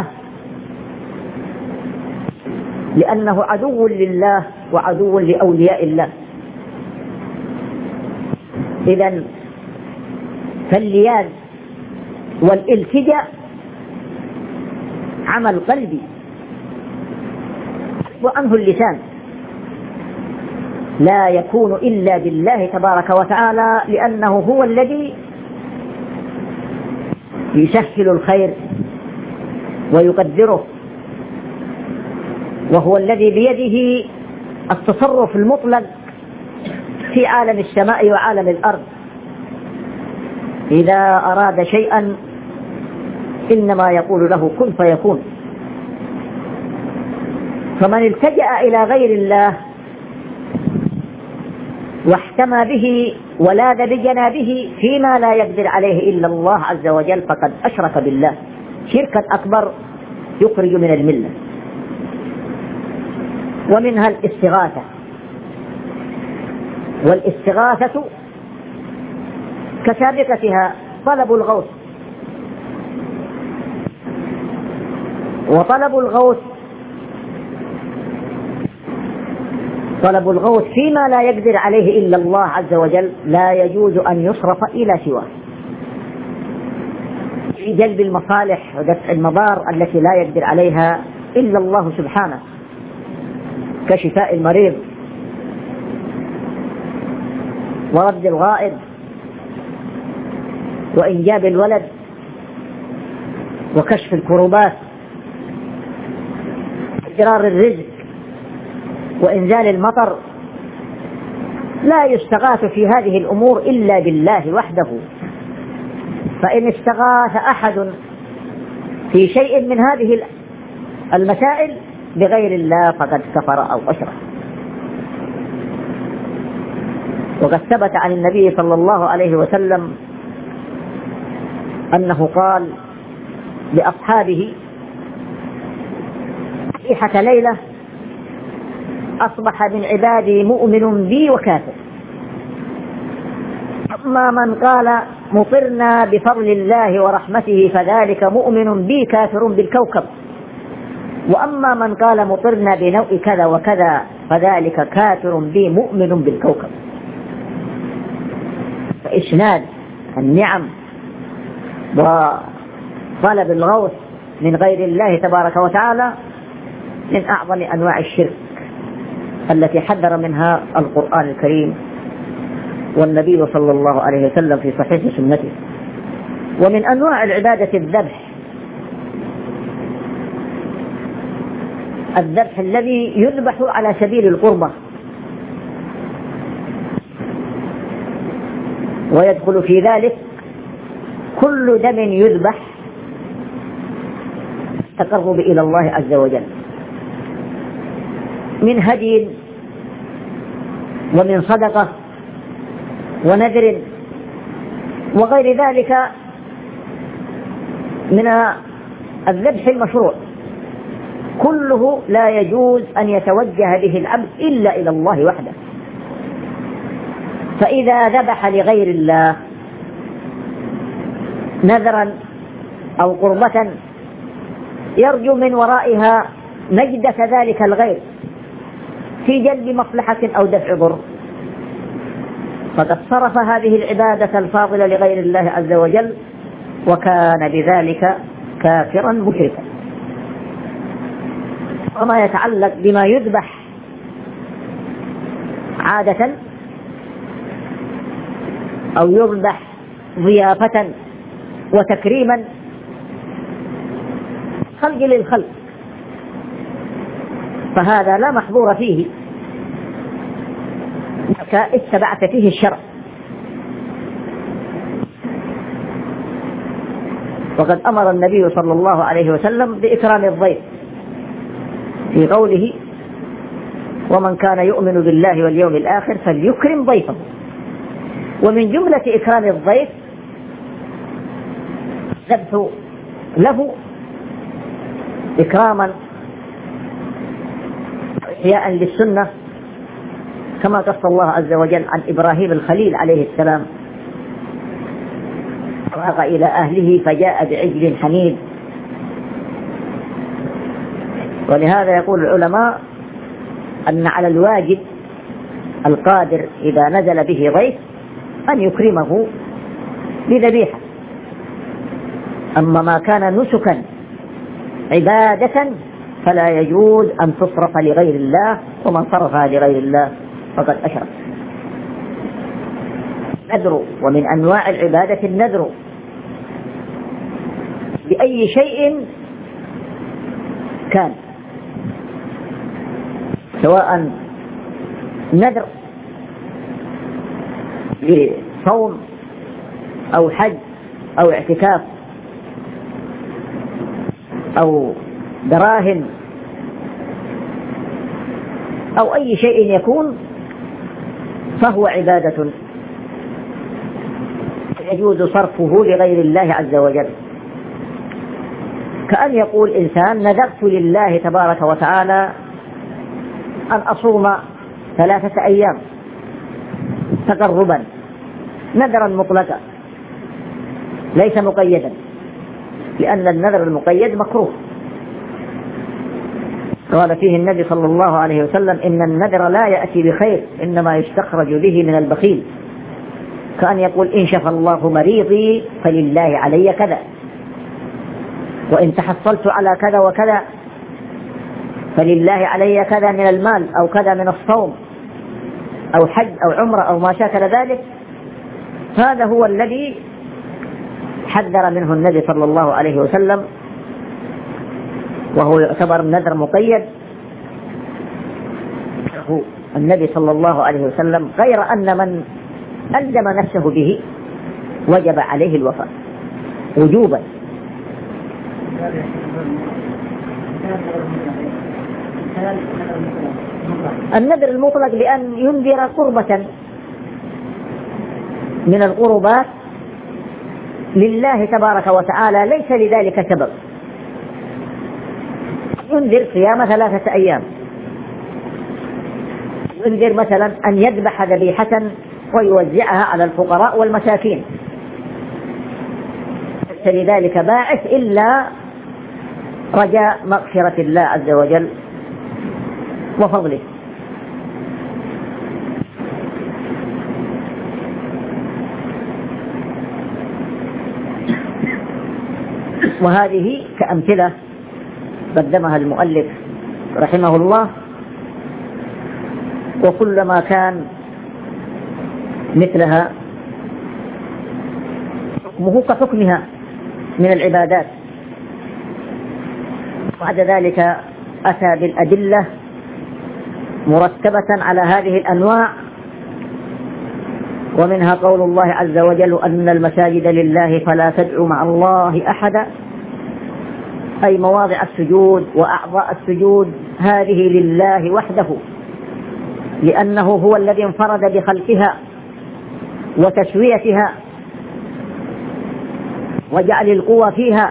لأنه عدو لله وعدو لأولياء الله. إذن فاللياذ والالتجاء عمل قلبي وعنه اللسان، لا يكون إلا بالله تبارك وتعالى، لأنه هو الذي يسهل الخير ويقدره، وهو الذي بيده التصرف المطلق في عالم السماء وعالم الأرض. إذا أراد شيئا إنما يقول له كن فيكون. فمن التجأ إلى غير الله واحتمى به ولاذ بجنابه فيما لا يقدر عليه إلا الله عز وجل فقد أشرك بالله شركا أكبر يخرج من الملة. ومنها الاستغاثة، والاستغاثة كسابقتها طلب الغوث. وطلب الغوث فيما لا يقدر عليه إلا الله عز وجل لا يجوز أن يصرف إلى سواه، في جلب المصالح ودفع المضار التي لا يقدر عليها إلا الله سبحانه، كشفاء المريض ورد الغائب وإنجاب الولد وكشف الكروبات، إدرار الرزق وإنزال المطر. لا يستغاث في هذه الأمور إلا بالله وحده، فإن استغاث أحد في شيء من هذه المسائل بغير الله فقد كفر أو أشرك. وقد ثبت عن النبي صلى الله عليه وسلم أنه قال لأصحابه صبيحة ليلة أصبح من عبادي مؤمن بي وكافر، أما من قال مطرنا بفضل الله ورحمته فذلك مؤمن بي كافر بالكوكب، وأما من قال مطرنا بنوء كذا وكذا فذلك كافر بي مؤمن بالكوكب. فإسناد النعم وطلب الغوث من غير الله تبارك وتعالى من أعظم أنواع الشرك التي حذر منها القرآن الكريم والنبي صلى الله عليه وسلم في صحيح سنته. ومن أنواع العبادة الذبح الذي يذبح على سبيل القربة، ويدخل في ذلك كل دم يذبح تقرب إلى الله عز وجل من هدي ومن صدقة ونذر وغير ذلك من الذبح المشروع، كله لا يجوز أن يتوجه به العبد إلا إلى الله وحده. فإذا ذبح لغير الله نذرا أو قربة يرجو من ورائها نجدة ذلك الغير في جلب مصلحة أو دفع ضر، فقد صرف هذه العبادة الفاضلة لغير الله عز وجل وكان بذلك كافرا مشركا. وما يتعلق بما يذبح عادة أو يذبح ضيافة وتكريما خلق للخلق فهذا لا محظور فيه اتبعت فيه الشرع. وقد أمر النبي صلى الله عليه وسلم بإكرام الضيف في قوله ومن كان يؤمن بالله واليوم الآخر فليكرم ضيفه. ومن جملة إكرام الضيف ذبح له إكراما إحياء للسنة كما قص الله عز وجل عن إبراهيم الخليل عليه السلام راغ إلى أهله فجاء بعجل حنيذ. ولهذا يقول العلماء أن على الواجب القادر إذا نزل به ضيف أن يكرمه بذبيحة. أما ما كان نسكا عبادة فلا يجوز أن تصرف لغير الله، ومن صرفها لغير الله فقد أشرك. نذر، ومن أنواع العبادة النذر بأي شيء كان، سواء نذر لصوم أو حج أو اعتكاف أو دراهم أو أي شيء يكون فهو عبادة يجوز صرفه لغير الله عز وجل. كأن يقول إنسان نذرت لله تبارك وتعالى أن أصوم 3 أيام تقربا، نذرا مطلقا ليس مقيدا، لأن النذر المقيد مكروه. قال فيه النبي صلى الله عليه وسلم إن النذر لا يأتي بخير إنما يستخرج به من البخيل. كأن يقول إن شفى الله مريضي فلله علي كذا، وإن تحصلت على كذا وكذا فلله علي كذا من المال أو كذا من الصوم أو حج أو عمرة أو ما شاكل ذلك. هذا هو الذي حذر منه النبي صلى الله عليه وسلم، وهو يعتبر النذر مقيد النبي صلى الله عليه وسلم، غير أن من ألزم نفسه به وجب عليه الوفاء وجوبا. النذر المطلق بأن ينذر قربة من القربات لله تبارك وتعالى ليس لذلك سبب، ينذر صيام 3 أيام، ينذر مثلا أن يذبح ذبيحة ويوزعها على الفقراء والمساكين، ليس لذلك باعث إلا رجاء مغفرة الله عز وجل وفضله. وهذه كأمثلة قدمها المؤلف رحمه الله، وكلما كان مثلها حكمه كحكمها من العبادات. بعد ذلك أتى بالأدلة مرتبة على هذه الأنواع ومنها قول الله عز وجل أن المساجد لله فلا تدعوا مع الله أحدا، أي مواضع السجود وأعضاء السجود هذه لله وحده، لأنه هو الذي انفرد بخلقها وتسويتها وجعل القوة فيها،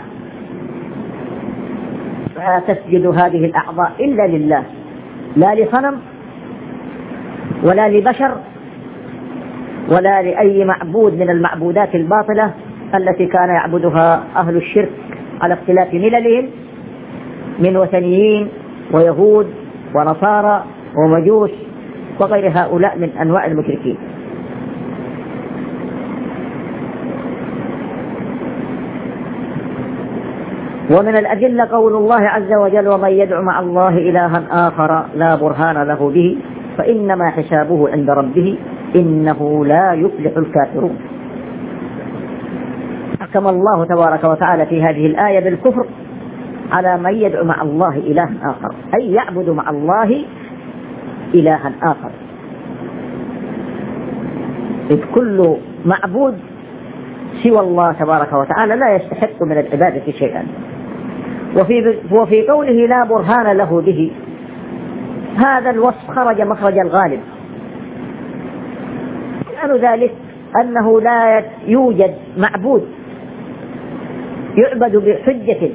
فلا تسجد هذه الأعضاء إلا لله، لا لصنم ولا لبشر ولا لأي معبود من المعبودات الباطلة التي كان يعبدها أهل الشرك على اختلاف مللهم من وثنيين ويهود ونصارى ومجوس وغير هؤلاء من أنواع المشركين. ومن الأدلة قول الله عز وجل ومن يدع مع الله إلها آخر لا برهان له به فإنما حسابه عند ربه إنه لا يفلح الكافرون. حكم الله تبارك وتعالى في هذه الآية بالكفر على من يدعو مع الله إلها آخر، أي يعبد مع الله إلها آخر، إذ كل معبود سوى الله تبارك وتعالى لا يستحق من العبادة شيئا. وفي قوله لا برهان له به، هذا الوصف خرج مخرج الغالب، يعني ذلك أنه لا يوجد معبود يعبد بحجة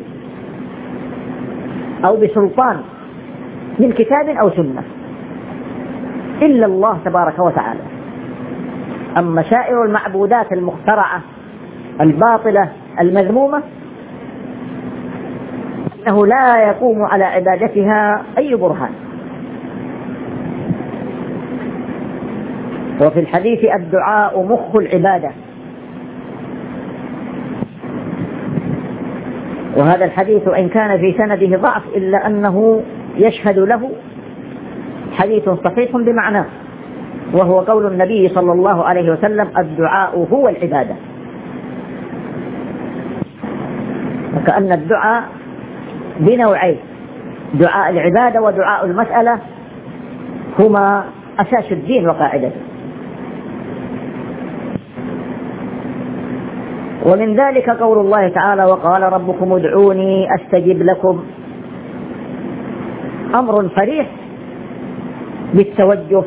أو بسلطان من كتاب أو سنة إلا الله تبارك وتعالى. أما سائر المعبودات المخترعة الباطلة المذمومة أنه لا يقوم على عبادتها أي برهان. وفي الحديث الدعاء مخ العبادة، وهذا الحديث إن كان في سنده ضعف إلا أنه يشهد له حديث صحيح بمعناه، وهو قول النبي صلى الله عليه وسلم الدعاء هو العبادة. وكأن الدعاء بنوعين، دعاء العبادة ودعاء المسألة، هما أساس الدين وقاعدته. ومن ذلك قول الله تعالى وقال ربكم ادعوني أستجب لكم، أمر صريح بالتوجه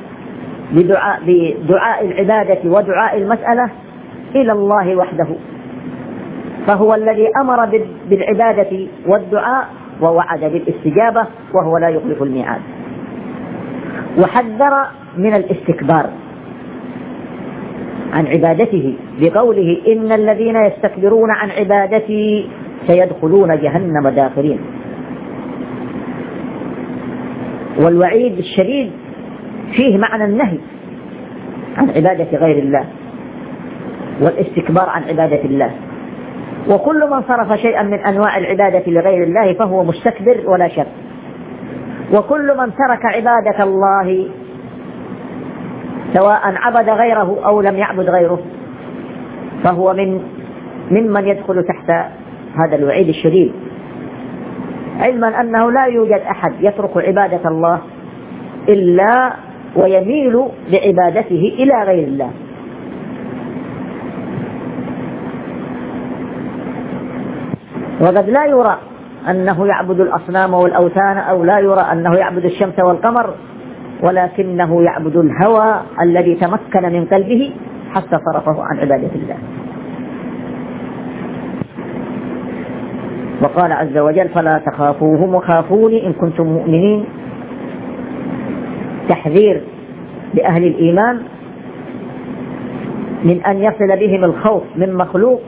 بدعاء العبادة ودعاء المسألة إلى الله وحده، فهو الذي أمر بالعبادة والدعاء ووعد بالاستجابة وهو لا يخلف الميعاد، وحذر من الاستكبار عن عبادته بقوله إن الذين يستكبرون عن عبادتي سيدخلون جهنم داخرين. والوعيد الشديد فيه معنى النهي عن عبادة غير الله والاستكبار عن عبادة الله، وكل من صرف شيئا من أنواع العبادة لغير الله فهو مستكبر ولا شك، وكل من ترك عبادة الله سواء عبد غيره أو لم يعبد غيره فهو ممن يدخل تحت هذا الوعيد الشديد، علما أنه لا يوجد أحد يترك عبادة الله إلا ويميل بعبادته إلى غير الله. وقد لا يرى أنه يعبد الأصنام والأوثان، أو لا يرى أنه يعبد الشمس والقمر، ولكنه يعبد الهوى الذي تمكن من قلبه حتى صرفه عن عبادة الله. وقال عز وجل فلا تخافوهم وخافوني إن كنتم مؤمنين، تحذير لأهل الإيمان من أن يصل بهم الخوف من مخلوق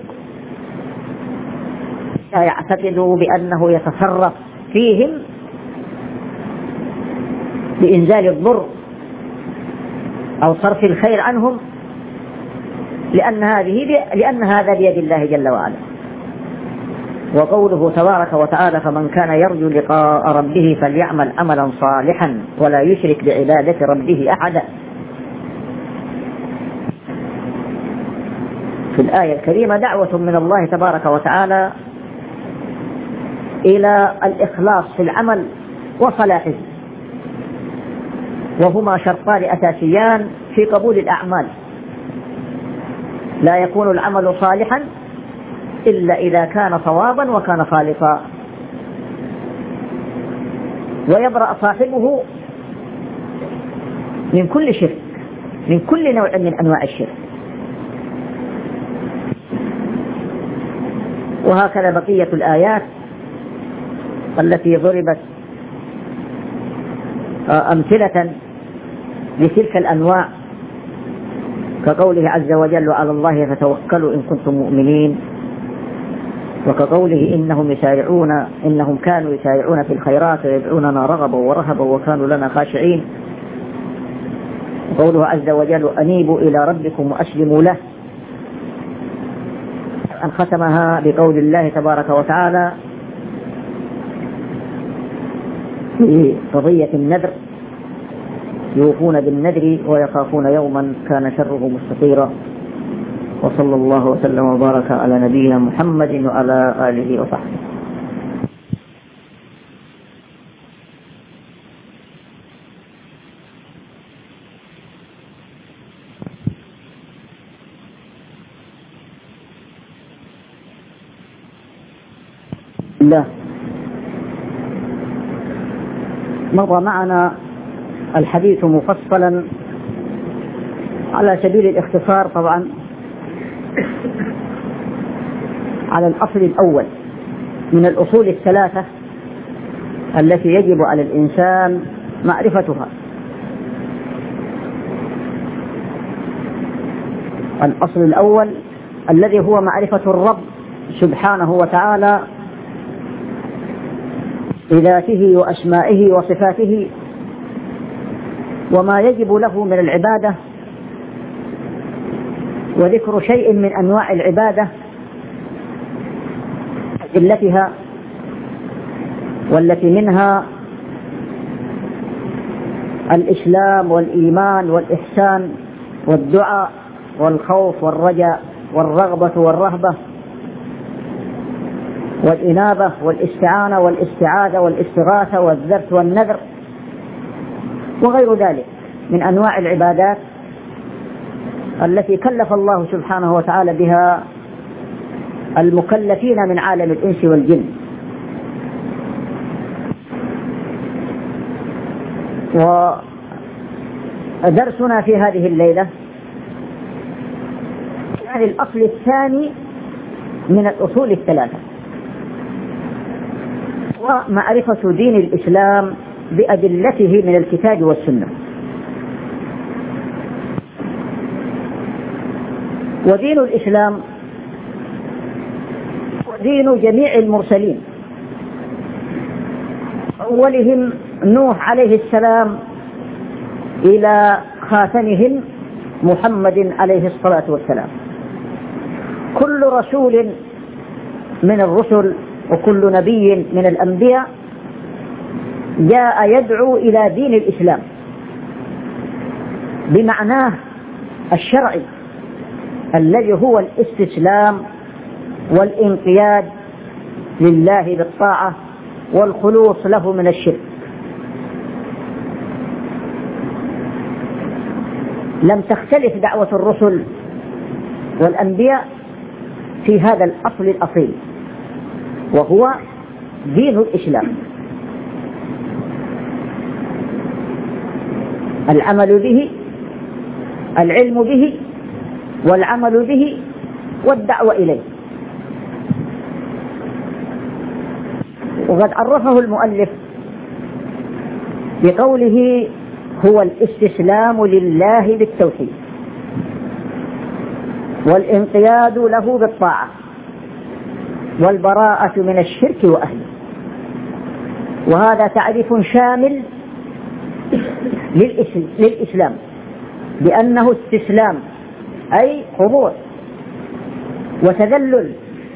لا يعتقدوا بأنه يتصرف فيهم بإنزال الضر أو صرف الخير عنهم، لأن هذا بيد الله جل وعلا. وقوله تبارك وتعالى فمن كان يرجو لقاء ربه فليعمل عملا صالحا ولا يشرك بعبادة ربه أحدا. في الآية الكريمة دعوة من الله تبارك وتعالى إلى الإخلاص في العمل وصلاحه، وهما شرطان أساسيان في قبول الأعمال، لا يكون العمل صالحا إلا إذا كان صوابا وكان خالصا، ويبرأ صاحبه من كل شرك، من كل نوع من أنواع الشرك. وهكذا بقية الآيات التي ضربت أمثلة لتلك الأنواع، كقوله عز وجل: وعلى الله فتوكلوا إن كنتم مؤمنين، وكقوله: إنهم كانوا يسارعون في الخيرات ويدعوننا رغبا ورهبا وكانوا لنا خاشعين، وقوله عز وجل: أنيبوا إلى ربكم وأسلموا له. أن ختمها بقول الله تبارك وتعالى في قضية النذر: يوفون بالنذر ويخافون يوما كان شره مستطيرا. وصلى الله وسلم وبارك على نبينا محمد وعلى آله وصحبه. الله. مضى معنا الحديث مفصلا على سبيل الاختصار طبعا على الأصل الأول من الأصول الثلاثة التي يجب على الإنسان معرفتها. الأصل الأول الذي هو معرفة الرب سبحانه وتعالى بذاته وأسمائه وصفاته، وما يجب له من العبادة، وذكر شيء من أنواع العبادة أدلتها، والتي منها الإسلام والإيمان والإحسان والدعاء والخوف والرجاء والرغبة والرهبة والإنابة والاستعانة والاستعاذة والاستغاثة والذبح والنذر وغير ذلك من أنواع العبادات التي كلف الله سبحانه وتعالى بها المكلفين من عالم الإنس والجن. ودرسنا في هذه الليلة عن الأصل الثاني من الأصول الثلاثة، ومعرفة دين الإسلام بأدلته من الكتاب والسنة. ودين الإسلام دين جميع المرسلين، أولهم نوح عليه السلام إلى خاتمهم محمد عليه الصلاة والسلام. كل رسول من الرسل وكل نبي من الأنبياء جاء يدعو إلى دين الإسلام بمعناه الشرعي الذي هو الاستسلام والانقياد لله بالطاعة والخلوص له من الشرك. لم تختلف دعوة الرسل والأنبياء في هذا الأصل الأصيل، وهو دين الإسلام. العمل به، العلم به، والعمل به، والدعوة إليه. وقد عرفه المؤلف بقوله: هو الاستسلام لله بالتوحيد والانقياد له بالطاعة والبراءة من الشرك وأهله. وهذا تعريف شامل للإسلام، بأنه استسلام أي خضوع وتذلل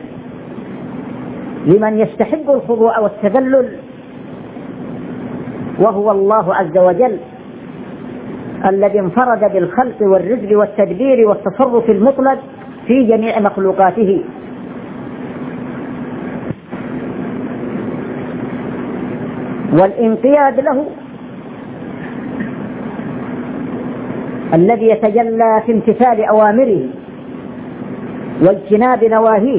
لمن يستحق الخضوع والتذلل، وهو الله عز وجل الذي انفرد بالخلق والرزق والتدبير والتصرف المطلق في جميع مخلوقاته. والانقياد له الذي يتجلى في امتثال أوامره واجتناب نواهيه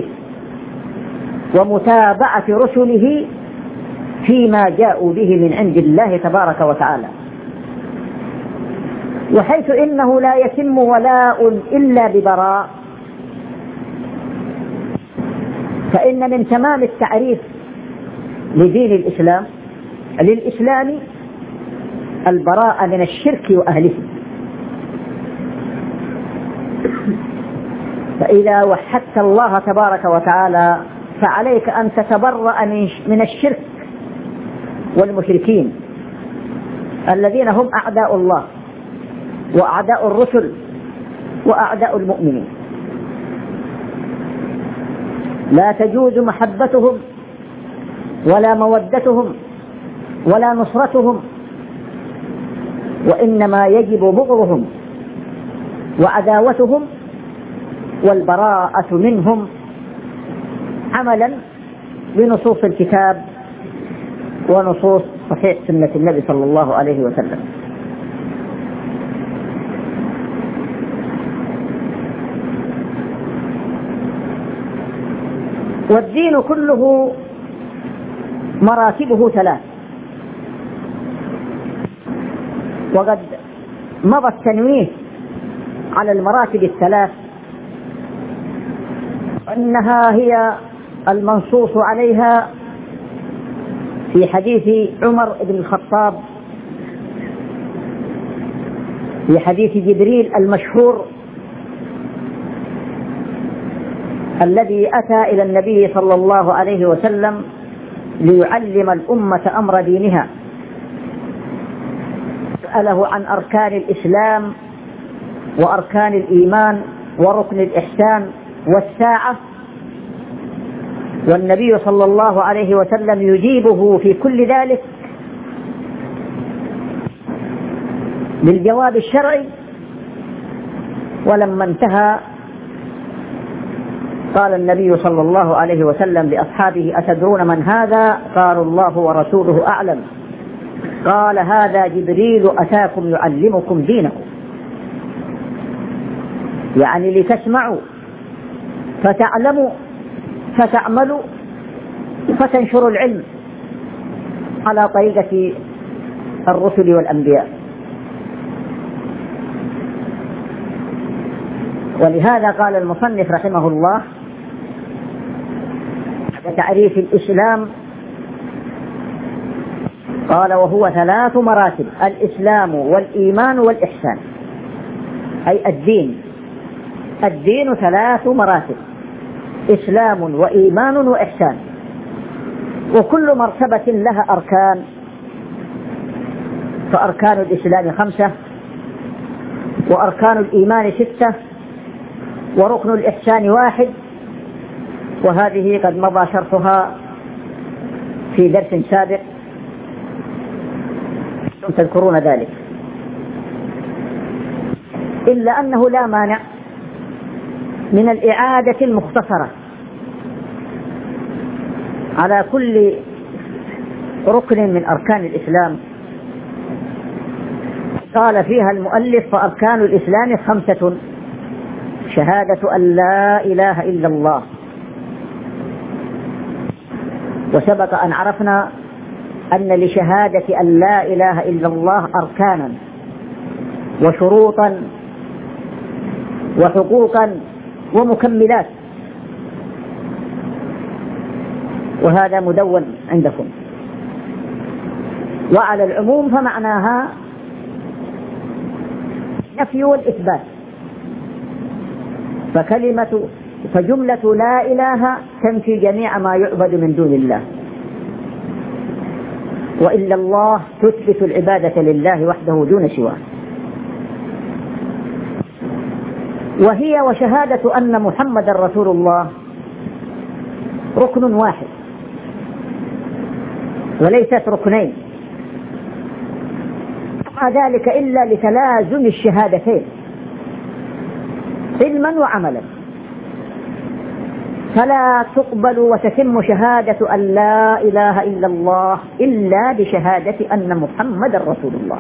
ومتابعة رسله فيما جاءوا به من عند الله تبارك وتعالى، وحيث إنه لا يتم ولاء إلا ببراء، فإن من تمام التعريف لدين الإسلام للإسلام البراءة من الشرك وأهله. فإذا وحدت الله تبارك وتعالى فعليك أن تتبرأ من الشرك والمشركين الذين هم أعداء الله وأعداء الرسل وأعداء المؤمنين. لا تجوز محبتهم ولا مودتهم ولا نصرتهم، وإنما يجب بغضهم وعداوتهم والبراءة منهم عملا بنصوص الكتاب ونصوص صحيح سنة النبي صلى الله عليه وسلم. والدين كله مراتبه ثلاث، وقد مضى التنويه على المراتب الثلاث أنها هي المنصوص عليها في حديث عمر بن الخطاب، في حديث جبريل المشهور الذي أتى إلى النبي صلى الله عليه وسلم ليعلم الأمة أمر دينها، سأله عن أركان الإسلام وأركان الإيمان وركن الإحسان والساعة، والنبي صلى الله عليه وسلم يجيبه في كل ذلك بالجواب الشرعي. ولما انتهى قال النبي صلى الله عليه وسلم لأصحابه: أتدرون من هذا؟ قالوا: الله ورسوله أعلم. قال: هذا جبريل أتاكم يعلمكم دينكم، يعني لتسمعوا فتعلموا فتعملوا فتنشروا العلم على طريقة الرسل والأنبياء. ولهذا قال المصنف رحمه الله تعريف الإسلام، قال: وهو ثلاث مراتب: الإسلام والإيمان والإحسان، أي الدين ثلاث مراتب: إسلام وإيمان وإحسان، وكل مرتبة لها أركان، فأركان الإسلام 5، وأركان الإيمان 6، وركن الإحسان 1، وهذه قد مضى شرحها في درس سابق تذكرون ذلك. إلا أنه لا مانع من الإعادة المختصرة على كل ركن من أركان الإسلام. قال فيها المؤلف: فأركان الإسلام 5: شهادة أن لا إله إلا الله. وسبق أن عرفنا أن لشهادة أن لا إله إلا الله أركانا وشروطا وحقوقا ومكملات، وهذا مدون عندكم. وعلى العموم فمعناها نفي والإثبات، فجملة لا إله تنفي جميع ما يعبد من دون الله، وإلا الله تثبت العبادة لله وحده دون سواه. وهي وشهادة أن محمد رسول الله ركن واحد وليست ركنين، وما ذلك إلا لتلازم الشهادتين علما وعملا، فلا تقبل وتتم شهادة أن لا إله إلا الله إلا بشهادة أن محمد رسول الله،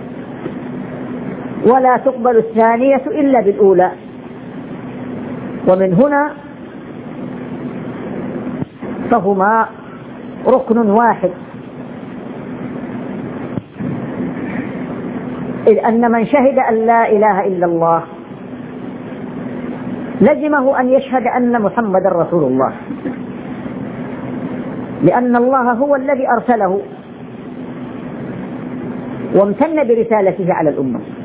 ولا تقبل الثانية إلا بالأولى. ومن هنا فهما ركن واحد، إذ أن من شهد أن لا إله إلا الله لزمه أن يشهد أن محمد رسول الله، لأن الله هو الذي أرسله وامتن برسالته على الأمة.